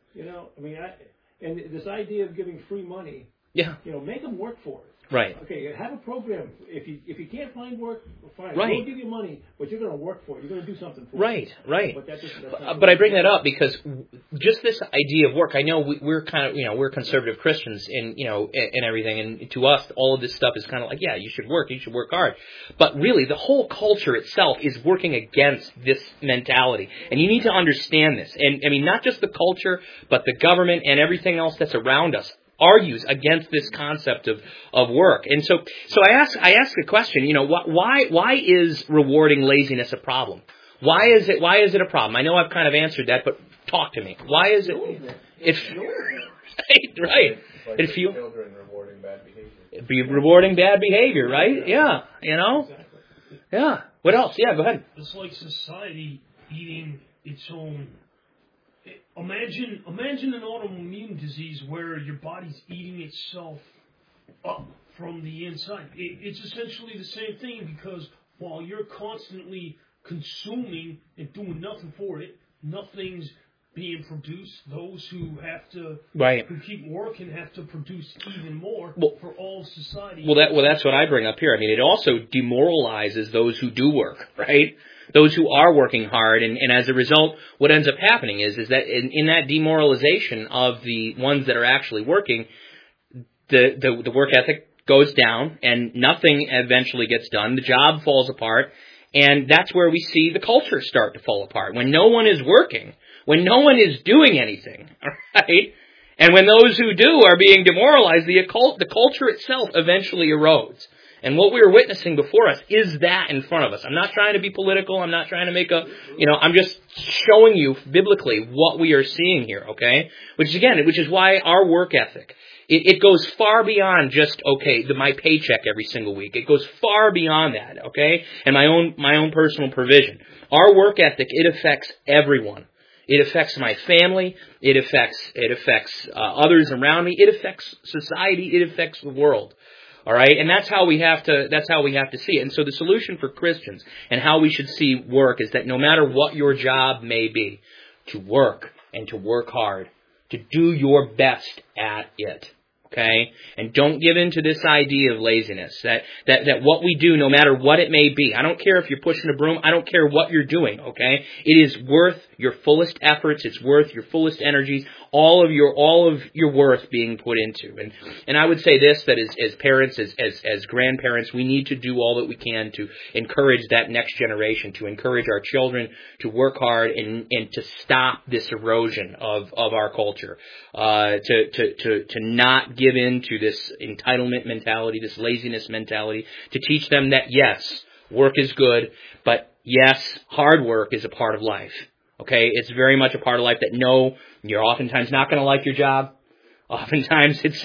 S3: And this idea of giving free money, make them work for it.
S1: Right.
S3: Okay, have a program. If you can't find work, fine.
S1: Right.
S3: We'll give you money, but you're going to work for it. You're going to do something for it.
S1: Right.
S3: But
S1: I bring that up because just this idea of work. I know we're kind of we're conservative Christians and and everything, and to us all of this stuff is kind of like you should work hard. But really, the whole culture itself is working against this mentality, and you need to understand this. And I mean, not just the culture, but the government and everything else that's around us argues against this concept of work. And so I ask the question, why is rewarding laziness a problem? Why is it a problem? I know I've kind of answered that, but talk to me. Why is it? Right.
S6: It's like children rewarding bad behavior.
S1: Be rewarding bad behavior, right? Yeah.
S3: Exactly.
S1: Yeah. What else? Yeah, go ahead.
S9: It's like society eating its own. Imagine an autoimmune disease where your body's eating itself up from the inside. It's essentially the same thing because while you're constantly consuming and doing nothing for it, nothing's being produced. Those who have to, who keep working, have to produce even more for all of society.
S1: Well, that's what I bring up here. I mean, it also demoralizes those who do work, right? Those who are working hard, and as a result, what ends up happening is that in that demoralization of the ones that are actually working, the work ethic goes down, and nothing eventually gets done. The job falls apart, and that's where we see the culture start to fall apart. When no one is working, when no one is doing anything, right? And when those who do are being demoralized, the culture itself eventually erodes. And what we are witnessing before us is that in front of us. I'm not trying to be political. I'm not trying to make I'm just showing you biblically what we are seeing here, okay? Which is why our work ethic, it goes far beyond just, my paycheck every single week. It goes far beyond that, okay? And my own personal provision. Our work ethic, it affects everyone. It affects my family. It affects others around me. It affects society. It affects the world. All right, and that's how we have to see it. And so the solution for Christians and how we should see work is that no matter what your job may be, to work and to work hard, to do your best at it. Okay? And don't give in to this idea of laziness, that what we do, no matter what it may be, I don't care if you're pushing a broom, I don't care what you're doing, okay? It is worth your fullest efforts, it's worth your fullest energies, all of your worth being put into. And I would say this, that as parents, as grandparents, we need to do all that we can to encourage that next generation, to encourage our children to work hard and to stop this erosion of our culture, to not give in to this entitlement mentality, this laziness mentality, to teach them that yes, Work is good, but yes, hard work is a part of life. Okay, it's very much a part of life that no, you're oftentimes not going to like your job. Oftentimes it's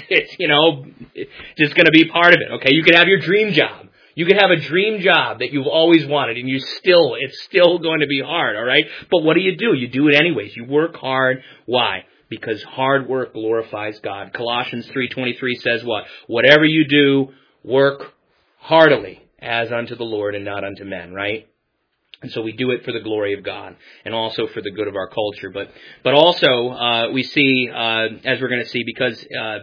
S1: just going to be part of it. Okay, you could have your dream job. You could have a dream job that you've always wanted, and it's still going to be hard. All right, but what do? You do it anyways. You work hard. Why? Because hard work glorifies God. Colossians 3:23 says what? Whatever you do, work heartily as unto the Lord and not unto men, right? And so we do it for the glory of God and also for the good of our culture. But also, we see, as we're going to see, because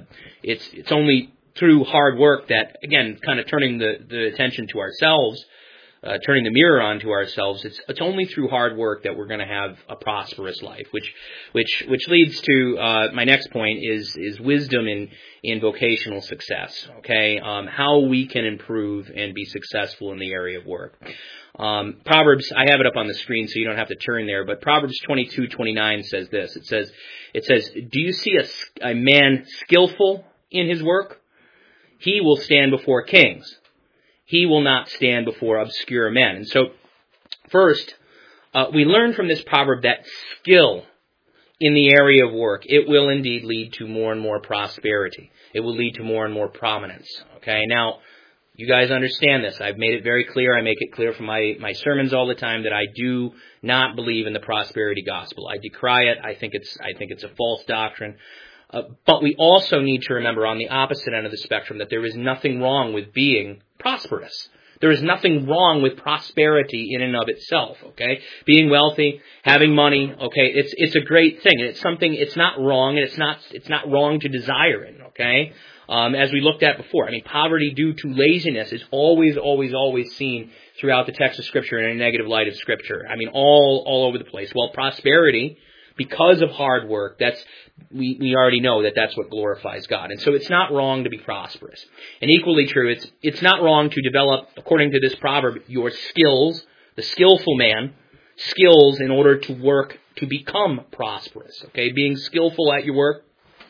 S1: it's only through hard work that, again, kind of turning the attention to ourselves, turning the mirror onto ourselves, it's only through hard work that we're going to have a prosperous life, which leads to my next point is wisdom in vocational success. Okay, how we can improve and be successful in the area of work. Proverbs, I have it up on the screen so you don't have to turn there, but Proverbs 22:29 says this. It says, do you see a man skillful in his work? He will stand before kings. He will not stand before obscure men. And so, first, we learn from this proverb that skill in the area of work, it will indeed lead to more and more prosperity. It will lead to more and more prominence. Okay, now, you guys understand this. I've made it very clear. I make it clear from my sermons all the time that I do not believe in the prosperity gospel. I decry it. I think it's a false doctrine. But we also need to remember on the opposite end of the spectrum that there is nothing wrong with being prosperous. There is nothing wrong with prosperity in and of itself, okay? Being wealthy, having money, okay, it's a great thing. And it's something, it's not wrong, and it's not wrong to desire it, okay? As we looked at before, I mean, poverty due to laziness is always seen throughout the text of Scripture in a negative light of Scripture. I mean, all over the place. Well, prosperity, because of hard work, we already know that's what glorifies God. And so it's not wrong to be prosperous. And equally true, it's not wrong to develop, according to this proverb, your skills, the skillful man, skills in order to work to become prosperous. Okay, being skillful at your work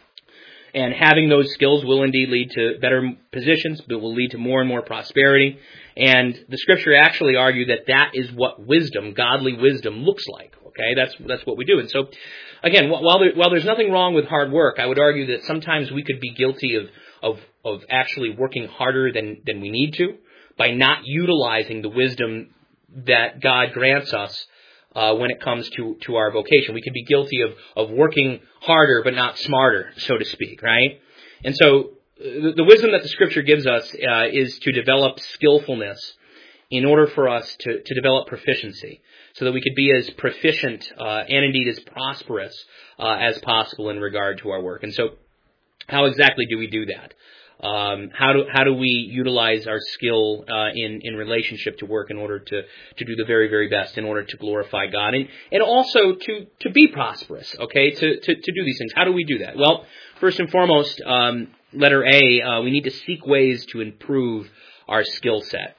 S1: and having those skills will indeed lead to better positions, but will lead to more and more prosperity. And the Scripture actually argue that is what wisdom, godly wisdom, looks like. Okay, that's what we do. And so, again, while there's nothing wrong with hard work, I would argue that sometimes we could be guilty of actually working harder than we need to by not utilizing the wisdom that God grants us when it comes to our vocation. We could be guilty of working harder but not smarter, so to speak, right? And so the wisdom that the Scripture gives us is to develop skillfulness in order for us to develop proficiency, so that we could be as proficient and indeed as prosperous as possible in regard to our work. And so how exactly do we do that? How do we utilize our skill in relationship to work in order to do the very, very best in order to glorify God and also to be prosperous, okay, to do these things? How do we do that? Well, first and foremost, letter A, we need to seek ways to improve our skill set.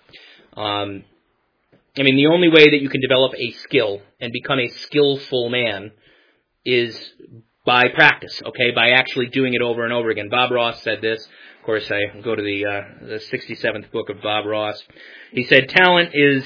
S1: I mean, the only way that you can develop a skill and become a skillful man is by practice, okay, by actually doing it over and over again. Bob Ross said this. Of course, I go to the 67th book of Bob Ross. He said, talent is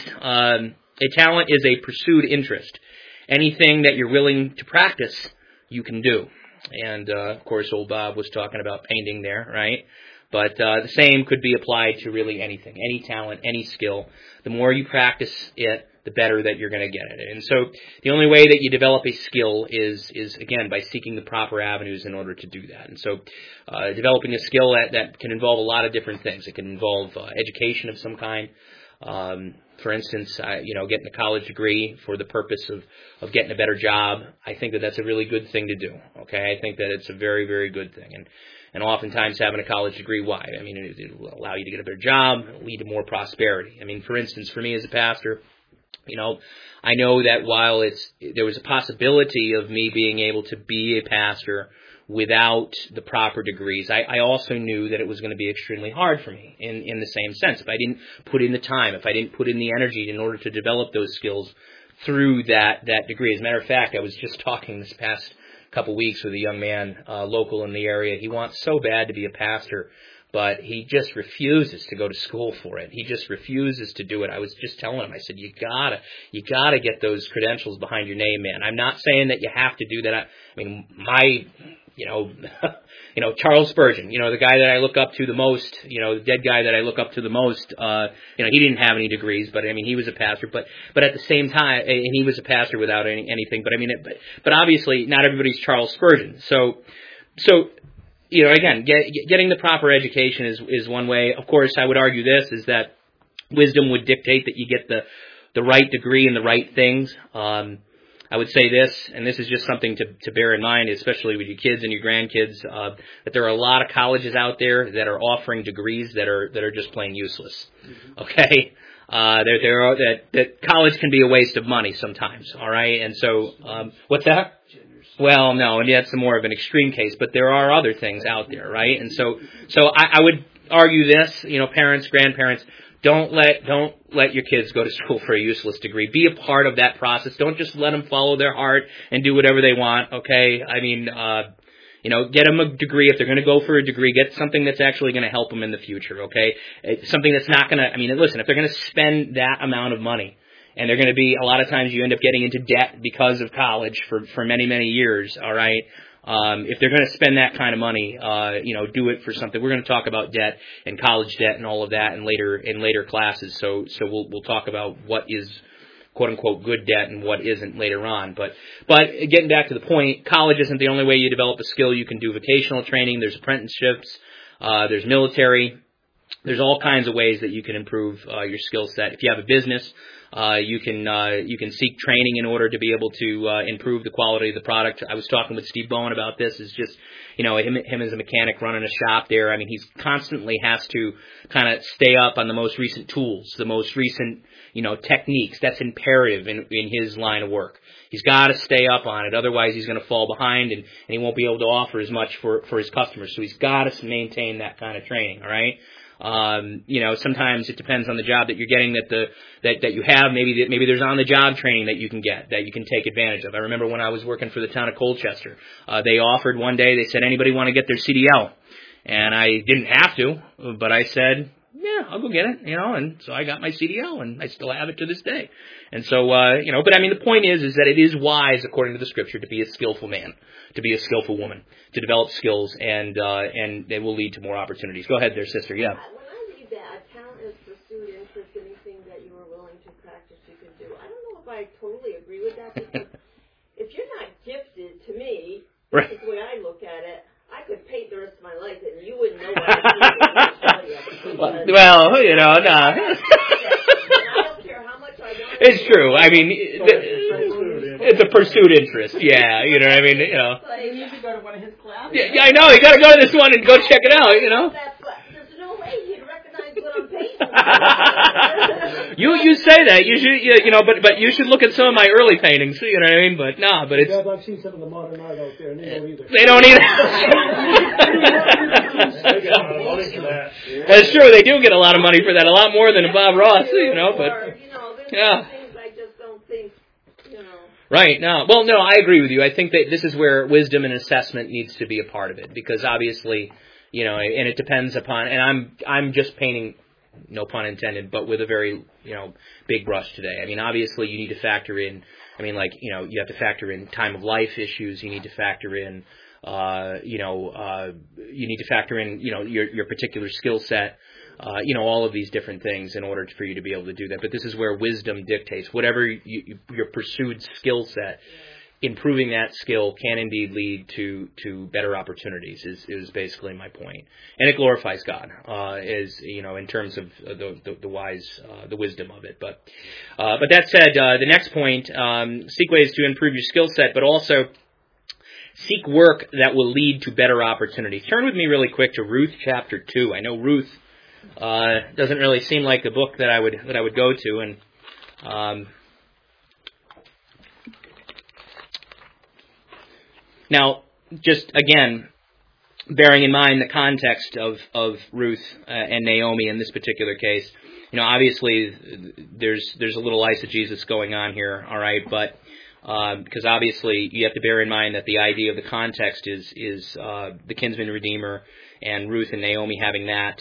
S1: a pursued interest. Anything that you're willing to practice, you can do. And, of course, old Bob was talking about painting there, right? But the same could be applied to really anything, any talent, any skill. The more you practice it, the better that you're going to get at it. And so the only way that you develop a skill is again, by seeking the proper avenues in order to do that. And so developing a skill that can involve a lot of different things. It can involve education of some kind. For instance, getting a college degree for the purpose of getting a better job. I think that's a really good thing to do. Okay, I think that it's a very, very good thing. And oftentimes having a college degree, why? I mean, it will allow you to get a better job, lead to more prosperity. I mean, for instance, for me as a pastor, I know that while there was a possibility of me being able to be a pastor without the proper degrees, I also knew that it was going to be extremely hard for me in the same sense. If I didn't put in the time, if I didn't put in the energy in order to develop those skills through that degree. As a matter of fact, I was just talking this past couple weeks with a young man local in the area. He wants so bad to be a pastor, but he just refuses to go to school for it. He just refuses to do it. I was just telling him, I said, you gotta get those credentials behind your name, man. I'm not saying that you have to do that. I mean, Charles Spurgeon, the guy that I look up to the most, the dead guy that I look up to the most, he didn't have any degrees, but I mean, he was a pastor, but at the same time, and he was a pastor without anything, but I mean, but obviously not everybody's Charles Spurgeon. So, again, getting the proper education is one way. Of course, I would argue this is that wisdom would dictate that you get the right degree and the right things. I would say this, and this is just something to bear in mind, especially with your kids and your grandkids, that there are a lot of colleges out there that are offering degrees that are just plain useless. Okay, that college can be a waste of money sometimes. All right, and so what's that? Well, no, and that's more of an extreme case, but there are other things out there, right? And so I would argue this, parents, grandparents. Don't let your kids go to school for a useless degree. Be a part of that process. Don't just let them follow their heart and do whatever they want, okay? I mean, get them a degree. If they're going to go for a degree, get something that's actually going to help them in the future, okay? Something that's not going to, listen, if they're going to spend that amount of money, and they're going to be, a lot of times you end up getting into debt because of college for many, many years, all right? If they're going to spend that kind of money, do it for something. We're going to talk about debt and college debt and all of that in later classes. So we'll talk about what is quote unquote good debt and what isn't later on. But getting back to the point, college isn't the only way you develop a skill. You can do vocational training. There's apprenticeships. There's military. There's all kinds of ways that you can improve your skill set. If you have a business, you can seek training in order to be able to improve the quality of the product. I was talking with Steve Bowen about this. Is just him as a mechanic running a shop there. I mean, he's constantly has to kind of stay up on the most recent tools, the most recent techniques. That's imperative in his line of work. He's got to stay up on it, otherwise he's going to fall behind and he won't be able to offer as much for his customers. So he's got to maintain that kind of training. All right. Sometimes it depends on the job that you're getting that you have. Maybe there's on the job training that you can get, that you can take advantage of. I remember when I was working for the town of Colchester, they offered one day, they said, anybody want to get their CDL? And I didn't have to, but I said, yeah, I'll go get it, and so I got my CDL and I still have it to this day. And so, but I mean, the point is that it is wise, according to the scripture, to be a skillful man, to be a skillful woman, to develop skills, and it will lead to more opportunities. Go ahead there, sister. Yeah.
S2: When I read that, talent is pursued interest, anything that you are willing to practice, you can do. I don't know if I totally agree with that, because if you're not gifted, to me,
S1: right.
S2: This is the way I look at it, I could paint the rest of my life and you wouldn't know what I'm doing.
S1: Well, no.
S2: And I don't care how much I want.
S1: It's true. I mean, it's a pursued interest. Yeah, you know what I mean?
S7: You need to go to one of his classes.
S1: Yeah, I know. You got to go to this one and go check it out.
S2: There's no way he'd recognize what I'm painting.
S1: You say that. You should, but you should look at some of my early paintings. You know what I mean? But it's.
S3: Yeah, I've seen some of the modern art out there, and they don't either.
S1: They don't either. That's true. They do get a lot of money for that, a lot more than a Bob Ross. But yeah.
S2: Things I just don't think.
S1: Right. No. Well, no, I agree with you. I think that this is where wisdom and assessment needs to be a part of it, because obviously, and it depends upon, and I'm just painting, no pun intended, but with a very, big brush today. I mean, obviously you need to factor in, you have to factor in time of life issues. You need to factor in, you need to factor in, your particular skill set. All of these different things in order for you to be able to do that. But this is where wisdom dictates. Whatever your pursued skill set, improving that skill can indeed lead to better opportunities is basically my point. And it glorifies God, in terms of the wisdom of it. But that said, the next point, seek ways to improve your skill set, but also seek work that will lead to better opportunities. Turn with me really quick to Ruth chapter 2. I know Ruth doesn't really seem like a book that I would go to, and now just again bearing in mind the context of Ruth and Naomi in this particular case, obviously there's a little eisegesis going on here, all right, but because obviously you have to bear in mind that the idea of the context is the kinsman redeemer and Ruth and Naomi having that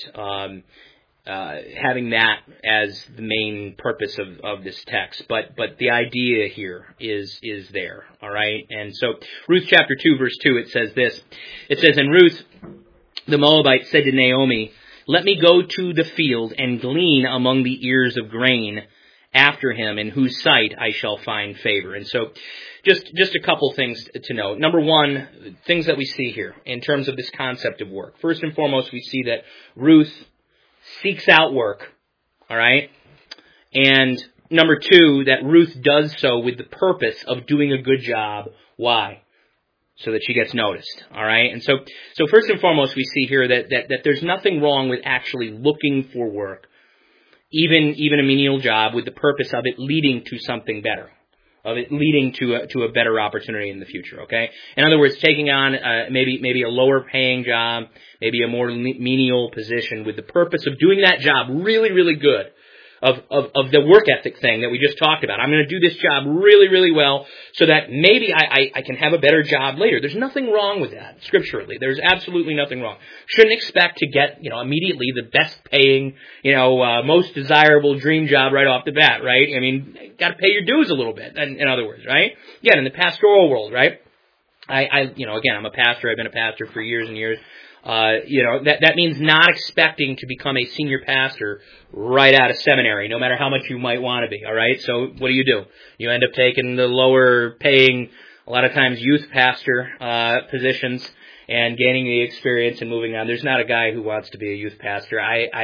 S1: as the main purpose of this text. But the idea here is there, all right? And so Ruth chapter 2, verse 2, it says this. It says, "And Ruth the Moabite said to Naomi, 'Let me go to the field and glean among the ears of grain after him, in whose sight I shall find favor.'" And so just a couple things to note. Number one, things that we see here in terms of this concept of work. First and foremost, we see that Ruth seeks out work, all right? And number two, that Ruth does so with the purpose of doing a good job. Why? So that she gets noticed, all right? And so first and foremost, we see here that there's nothing wrong with actually looking for work, even a menial job, with the purpose of it leading to something better, of it leading to a better opportunity in the future, okay? In other words, taking on maybe a lower paying job, maybe a more menial position with the purpose of doing that job really, really good, of the work ethic thing that we just talked about. I'm going to do this job really, really well so that maybe I can have a better job later. There's nothing wrong with that, scripturally. There's absolutely nothing wrong. Shouldn't expect to get, immediately the best paying, most desirable dream job right off the bat, right? I mean, got to pay your dues a little bit, in other words, right? Again, in the pastoral world, right? Again, I'm a pastor. I've been a pastor for years and years. That means not expecting to become a senior pastor right out of seminary, no matter how much you might want to be, all right? So what do? You end up taking the lower paying, a lot of times youth pastor positions and gaining the experience and moving on. There's not a guy who wants to be a youth pastor.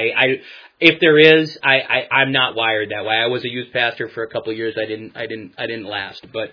S1: If there is, I'm not wired that way. I was a youth pastor for a couple of years. I didn't last. But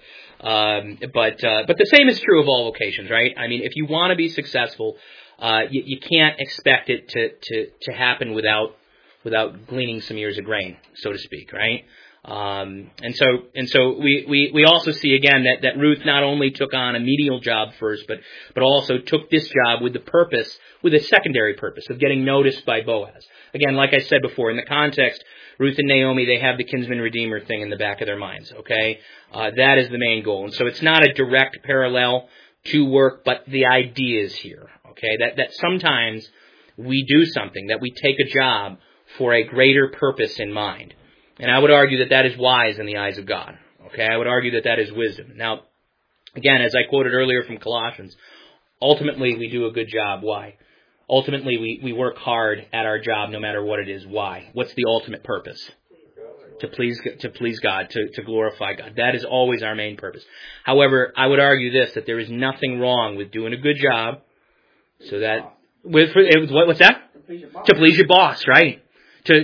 S1: the same is true of all vocations, right? I mean, if you want to be successful, you can't expect it to happen without gleaning some ears of grain, so to speak, right? And so we also see again that Ruth not only took on a menial job first, but also took this job with a secondary purpose of getting noticed by Boaz. Again, like I said before, in the context, Ruth and Naomi, they have the kinsman redeemer thing in the back of their minds, okay? That is the main goal. And so it's not a direct parallel to work, but the idea is here, okay? That sometimes we do something, that we take a job for a greater purpose in mind. And I would argue that is wise in the eyes of God, okay? I would argue that is wisdom. Now, again, as I quoted earlier from Colossians, ultimately we do a good job. Why? Ultimately we work hard at our job no matter what it is. Why? What's the ultimate purpose? To please God, to glorify God. That is always our main purpose. However, I would argue that there is nothing wrong with doing a good job so that, what's that? To please your boss, right? To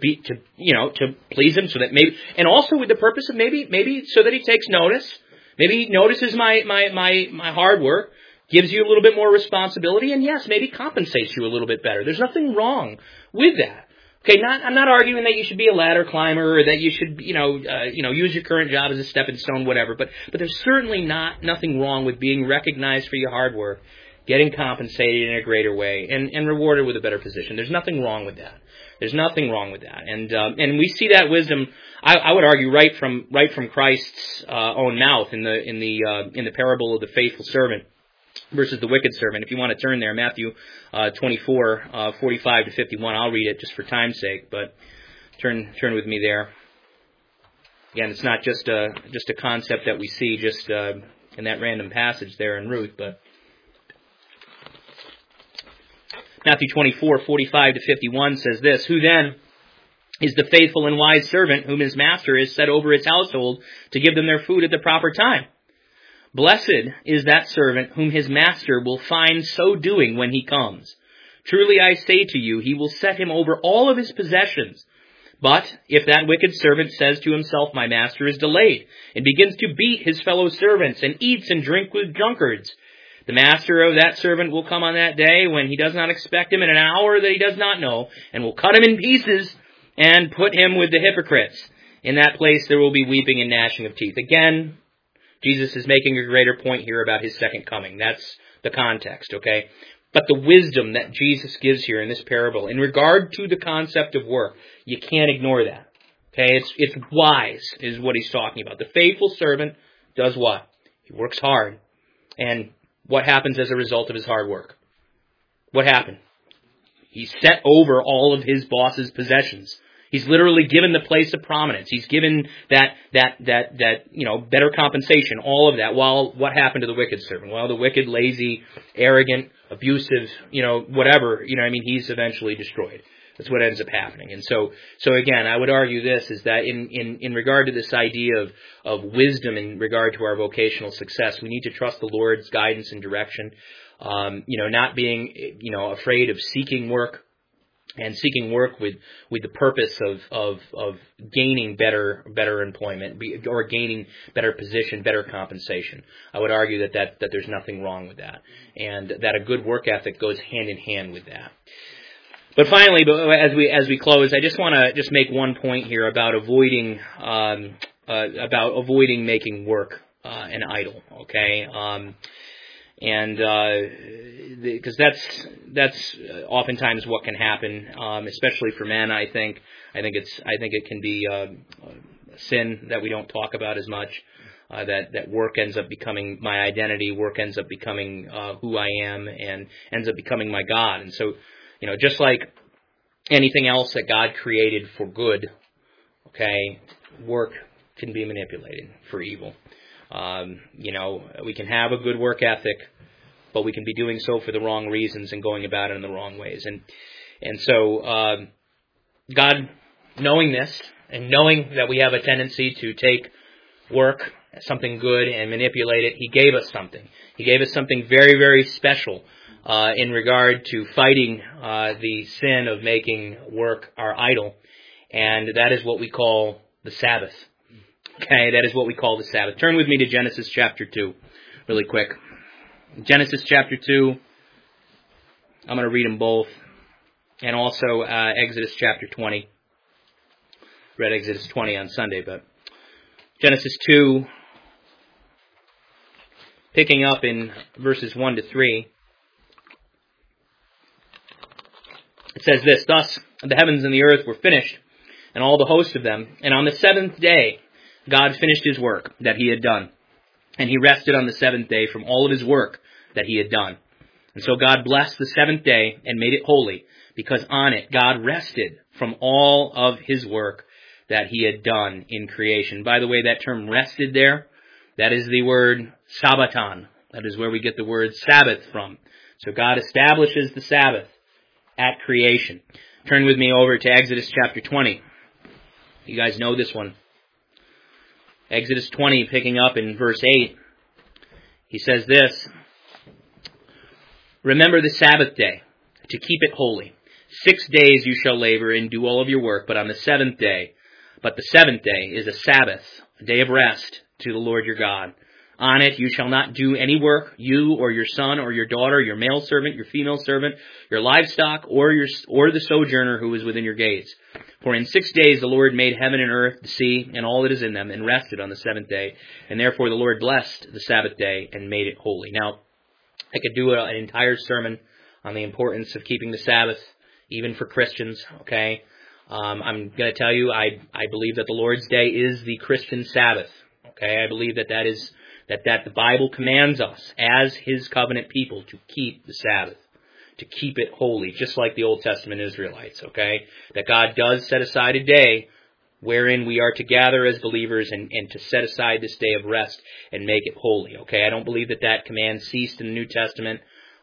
S1: please him so that maybe, and also with the purpose of maybe so that he takes notice. Maybe he notices my hard work, gives you a little bit more responsibility, and yes, maybe compensates you a little bit better. There's nothing wrong with that. Okay, I'm not arguing that you should be a ladder climber or that you should, use your current job as a stepping stone, whatever. But there's certainly nothing wrong with being recognized for your hard work, getting compensated in a greater way, and rewarded with a better position. There's nothing wrong with that. There's nothing wrong with that. And we see that wisdom, I would argue, right from Christ's own mouth in the parable of the faithful servant versus the wicked servant. If you want to turn there, Matthew 24, 45 to 51. I'll read it just for time's sake, but turn with me there. Again, it's not just a concept that we see just in that random passage there in Ruth, but Matthew 24, 45 to 51 says this: "Who then is the faithful and wise servant whom his master has set over his household to give them their food at the proper time? Blessed is that servant whom his master will find so doing when he comes. Truly I say to you, he will set him over all of his possessions. But if that wicked servant says to himself, 'My master is delayed,' and begins to beat his fellow servants and eats and drinks with drunkards, the master of that servant will come on that day when he does not expect him, in an hour that he does not know, and will cut him in pieces and put him with the hypocrites. In that place there will be weeping and gnashing of teeth." Again, Jesus is making a greater point here about his second coming. That's the context, okay? But the wisdom that Jesus gives here in this parable, in regard to the concept of work, you can't ignore that. Okay, it's wise, is what he's talking about. The faithful servant does what? He works hard. And what happens as a result of his hard work? What happened? He's set over all of his boss's possessions. He's literally given the place of prominence. He's given that better compensation, all of that. While what happened to the wicked servant? Well, the wicked, lazy, arrogant, abusive, whatever, he's eventually destroyed. That's what ends up happening. And so again, I would argue this is that in regard to this idea of wisdom in regard to our vocational success, we need to trust the Lord's guidance and direction. Not being, afraid of seeking work. And seeking work with the purpose of gaining better employment or gaining better position, better compensation. I would argue that there's nothing wrong with that, and that a good work ethic goes hand in hand with that. But finally, as we close, I just want to make one point here about avoiding making work an idol. Okay. Because that's oftentimes what can happen, especially for men. I think it can be a sin that we don't talk about as much. That work ends up becoming my identity. Work ends up becoming who I am, and ends up becoming my God. And so, just like anything else that God created for good, okay, work can be manipulated for evil. We can have a good work ethic, but we can be doing so for the wrong reasons and going about it in the wrong ways. And so God, knowing this and knowing that we have a tendency to take work as something good and manipulate it, He gave us something. He gave us something very, very special in regard to fighting the sin of making work our idol, and that is what we call the Sabbath. Okay, that is what we call the Sabbath. Turn with me to Genesis chapter 2, really quick. Genesis chapter 2, I'm going to read them both, and also Exodus chapter 20. Read Exodus 20 on Sunday, but Genesis 2, picking up in verses 1 to 3, it says this: Thus the heavens and the earth were finished, and all the host of them, and on the seventh day God finished His work that He had done, and He rested on the seventh day from all of His work that He had done. And so God blessed the seventh day and made it holy, because on it God rested from all of His work that He had done in creation. By the way, that term rested there, that is the word Sabbaton. That is where we get the word Sabbath from. So God establishes the Sabbath at creation. Turn with me over to Exodus chapter 20. You guys know this one. Exodus 20, picking up in verse 8, he says this: Remember the Sabbath day, to keep it holy. 6 days you shall labor and do all of your work, but the seventh day is a Sabbath, a day of rest to the Lord your God. On it you shall not do any work, you or your son or your daughter, your male servant, your female servant, your livestock, or the sojourner who is within your gates. For in 6 days the Lord made heaven and earth, the sea, and all that is in them, and rested on the seventh day. And therefore the Lord blessed the Sabbath day and made it holy. Now, I could do an entire sermon on the importance of keeping the Sabbath, even for Christians, okay? I'm going to tell you, I believe that the Lord's Day is the Christian Sabbath, okay? I believe that the Bible commands us as His covenant people to keep the Sabbath, to keep it holy, just like the Old Testament Israelites, okay? That God does set aside a day wherein we are to gather as believers and to set aside this day of rest and make it holy, okay? I don't believe that command ceased in the New Testament.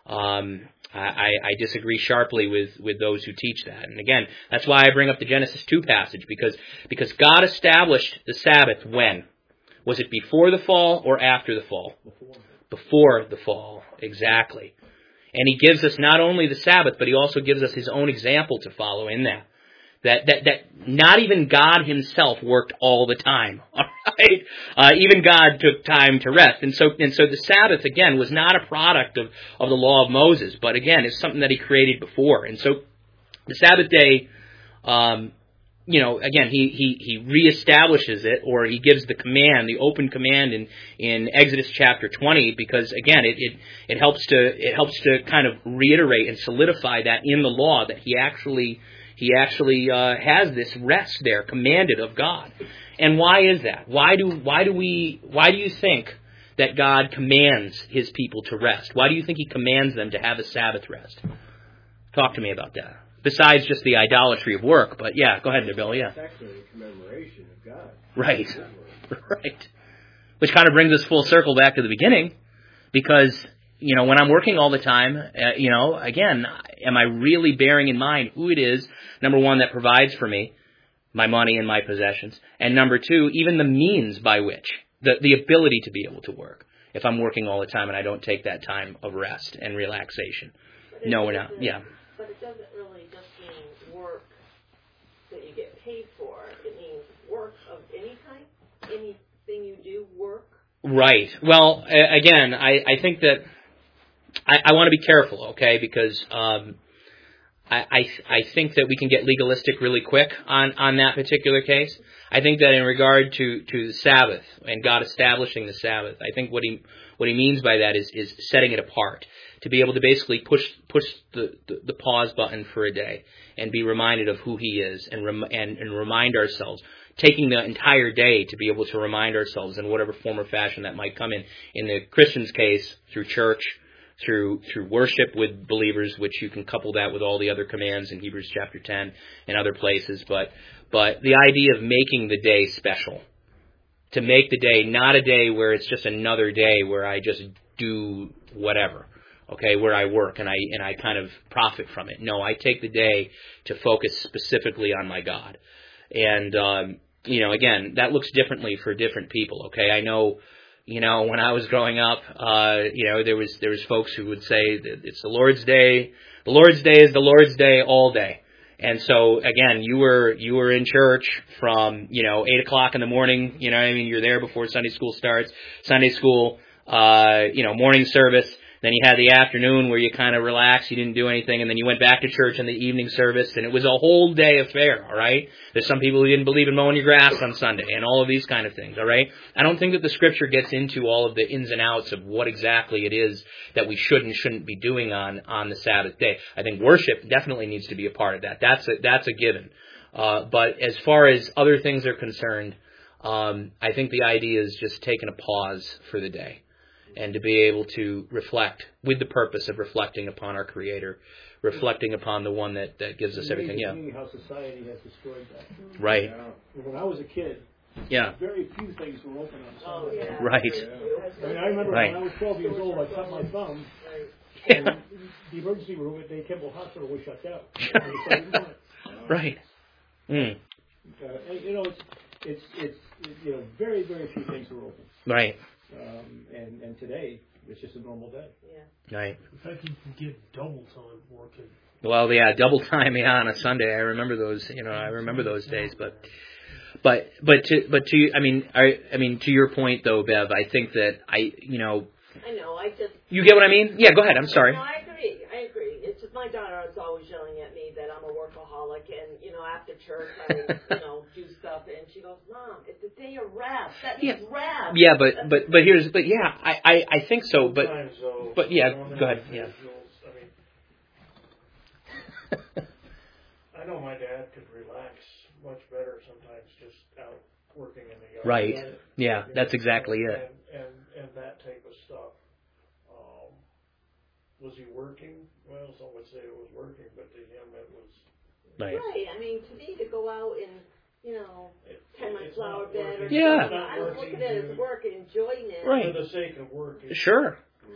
S1: I disagree sharply with those who teach that. And again, that's why I bring up the Genesis 2 passage, because God established the Sabbath when? Was it before the fall or after the fall? Before the fall, exactly. And He gives us not only the Sabbath, but He also gives us His own example to follow in that. That not even God Himself worked all the time. All right? Even God took time to rest. And so the Sabbath, again, was not a product of the law of Moses, but again, it's something that He created before. And so the Sabbath day, again, he reestablishes it, or He gives the command, the open command in Exodus chapter 20, because again, it helps to kind of reiterate and solidify that in the law, that He actually He actually has this rest there, commanded of God. And why is that? Why do you think that God commands His people to rest? Why do you think He commands them to have a Sabbath rest? Talk to me about that. Besides just the idolatry of work, but yeah, go ahead there, Bill. Yeah.
S8: It's actually a commemoration of God.
S1: Right. Right. Which kind of brings us full circle back to the beginning, because, when I'm working all the time, again, am I really bearing in mind who it is, number one, that provides for me, my money and my possessions, and number two, even the means by which, the ability to be able to work, if I'm working all the time and I don't take that time of rest and relaxation. No, we're not. Yeah.
S2: But it doesn't really just mean work that you get paid for. It means work of any kind, anything you do, work.
S1: Right. Well, again, I think that I want to be careful, okay, because I think that we can get legalistic really quick on that particular case. I think that in regard to the Sabbath and God establishing the Sabbath, I think what he means by that is setting it apart, to be able to basically push the pause button for a day and be reminded of who He is and remind ourselves, taking the entire day to be able to remind ourselves in whatever form or fashion that might come in the Christian's case, through church, through worship with believers, which you can couple that with all the other commands in Hebrews chapter 10 and other places, but the idea of making the day special, to make the day not a day where it's just another day where I just do whatever, okay, where I work and I kind of profit from it. No, I take the day to focus specifically on my God. And, again, that looks differently for different people, okay? I know, when I was growing up, there was folks who would say that it's the Lord's Day. The Lord's Day is the Lord's Day all day. And so, again, you were in church from, 8 o'clock in the morning, you're there before Sunday school starts, Sunday school, morning service. Then you had the afternoon where you kind of relaxed, you didn't do anything, and then you went back to church in the evening service, and it was a whole day affair, all right? There's some people who didn't believe in mowing your grass on Sunday, and all of these kind of things, all right? I don't think that the Scripture gets into all of the ins and outs of what exactly it is that we should and shouldn't be doing on the Sabbath day. I think worship definitely needs to be a part of that. That's a given. But as far as other things are concerned, I think the idea is just taking a pause for the day, and to be able to reflect with the purpose of reflecting upon our Creator, reflecting upon the one that gives us everything. Yeah.
S3: How society has destroyed that.
S1: Right.
S3: Yeah. When I was a kid, very few things were open on Sunday.
S2: Yeah.
S1: Right.
S3: I remember when I was 12 years old, I cut my thumb. And the emergency room at Day Kimball Hospital was shut down.
S1: Right. Mm.
S3: It's very, very few things were open.
S1: Right.
S3: And today, it's just a normal day.
S2: Yeah.
S1: Right.
S9: In fact, you can get double time working.
S1: Well, yeah, double time, on a Sunday. I remember those. I remember those days. But to your point though, Bev, I think that I know.
S2: I just.
S1: You get what I mean? Yeah. Go ahead. I'm sorry.
S2: No, I agree. It's just my daughter is always yelling at me that I'm a workaholic, and after church I would, do stuff, and she goes, "Mom, it's a day of rest. That means rest."
S1: Yeah, I think so, but yeah, go ahead. Yeah.
S5: I know my dad could relax much better sometimes just out working in the yard.
S1: Right. Yeah, that's exactly it.
S5: And that type of stuff. Was he working? Well, some would say it was working, but to him it was.
S1: Right.
S2: I mean, to me, to go out and, tend my flower bed. I don't look at it as work and enjoying it.
S1: Right.
S5: For the sake of work.
S1: Sure.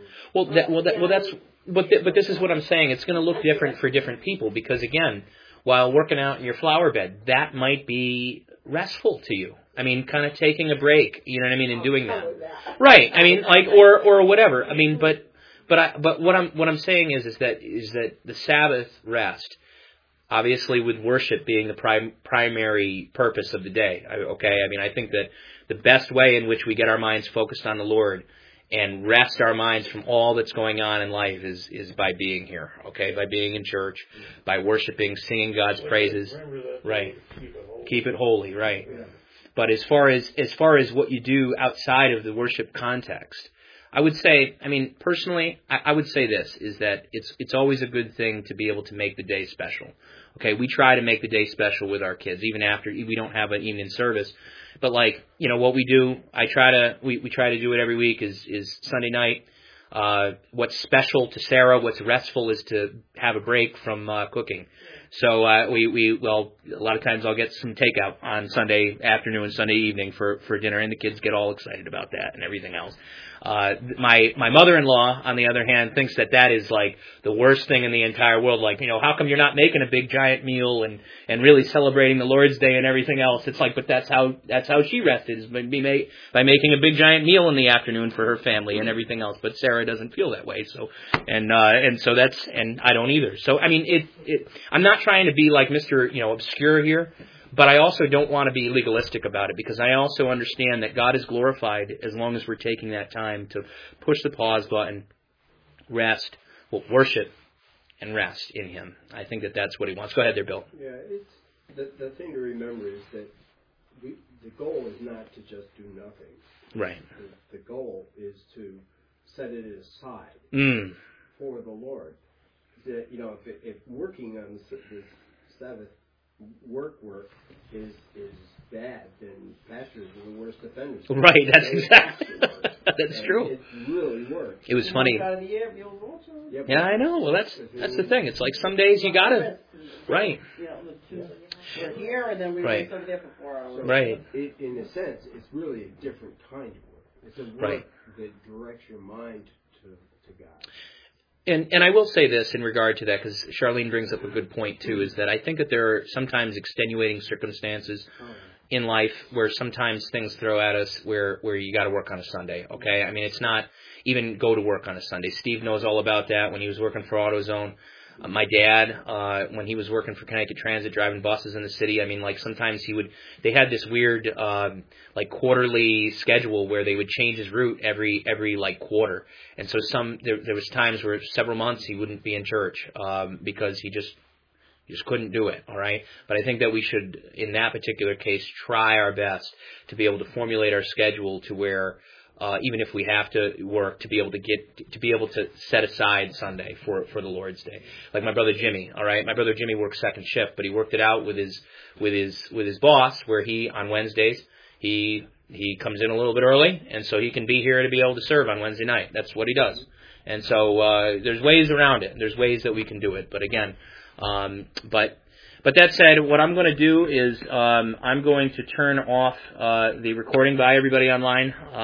S1: But this is what I'm saying. It's going to look different for different people because, again, while working out in your flower bed, that might be restful to you. I mean, kind of taking a break, and doing that. Right. I mean, or whatever. I mean, but what I'm saying is that the Sabbath rest, obviously with worship being the primary purpose of the day. Okay. I mean, I think that the best way in which we get our minds focused on the Lord and rest our minds from all that's going on in life is by being here, okay? By being in church, by worshiping, singing God's praises. Right. Keep it holy, right. Yeah. But as far as what you do outside of the worship context, I would say, personally, I would say this, is that it's always a good thing to be able to make the day special. Okay, we try to make the day special with our kids, even after we don't have an evening service. But what we do, we try to do it every week is Sunday night. What's special to Sarah, what's restful is to have a break from cooking. So a lot of times I'll get some takeout on Sunday afternoon and Sunday evening for dinner, and the kids get all excited about that and everything else. My mother-in-law, on the other hand, thinks that is like the worst thing in the entire world. Like, how come you're not making a big giant meal and really celebrating the Lord's Day and everything else? It's like, but that's how she rested, is by making a big giant meal in the afternoon for her family and everything else. But Sarah doesn't feel that way. So, and I don't either. So, I mean, I'm not trying to be like Mr. Obscure here. But I also don't want to be legalistic about it, because I also understand that God is glorified as long as we're taking that time to push the pause button, worship, and rest in Him. I think that's what He wants. Go ahead there, Bill.
S8: Yeah, it's the thing to remember is that the goal is not to just do nothing.
S1: Right.
S8: The goal is to set it aside for the Lord. That if working on the Sabbath work is bad, then pastors are the worst offenders.
S1: Right, that's exactly. That's true.
S8: It really works.
S1: It was funny.
S8: Yep.
S1: Yeah, I know. Well, that's the thing. It's like some days you gotta. Right.
S7: We're here, and then we wait over there for 4 hours.
S1: Right.
S8: In a sense, it's really a different kind of work. It's a work that directs your mind to God.
S1: And I will say this in regard to that, because Charlene brings up a good point too, is that I think that there are sometimes extenuating circumstances in life where sometimes things throw at us where you got to work on a Sunday. Okay, I mean, it's not even go to work on a Sunday. Steve knows all about that when he was working for AutoZone. My dad, when he was working for Connecticut Transit, driving buses in the city, I mean, like sometimes they had this weird, quarterly schedule where they would change his route every quarter. And so there was times where several months he wouldn't be in church, because he just couldn't do it. All right. But I think that we should, in that particular case, try our best to be able to formulate our schedule to where, even if we have to work, to be able to set aside Sunday for the Lord's Day. Like my brother Jimmy, all right? My brother Jimmy works second shift, but he worked it out with his boss, where he on Wednesdays he comes in a little bit early, and so he can be here to be able to serve on Wednesday night. That's what he does. And so there's ways around it. There's ways that we can do it. But again, But that said, what I'm going to do is I'm going to turn off the recording. Bye, everybody online.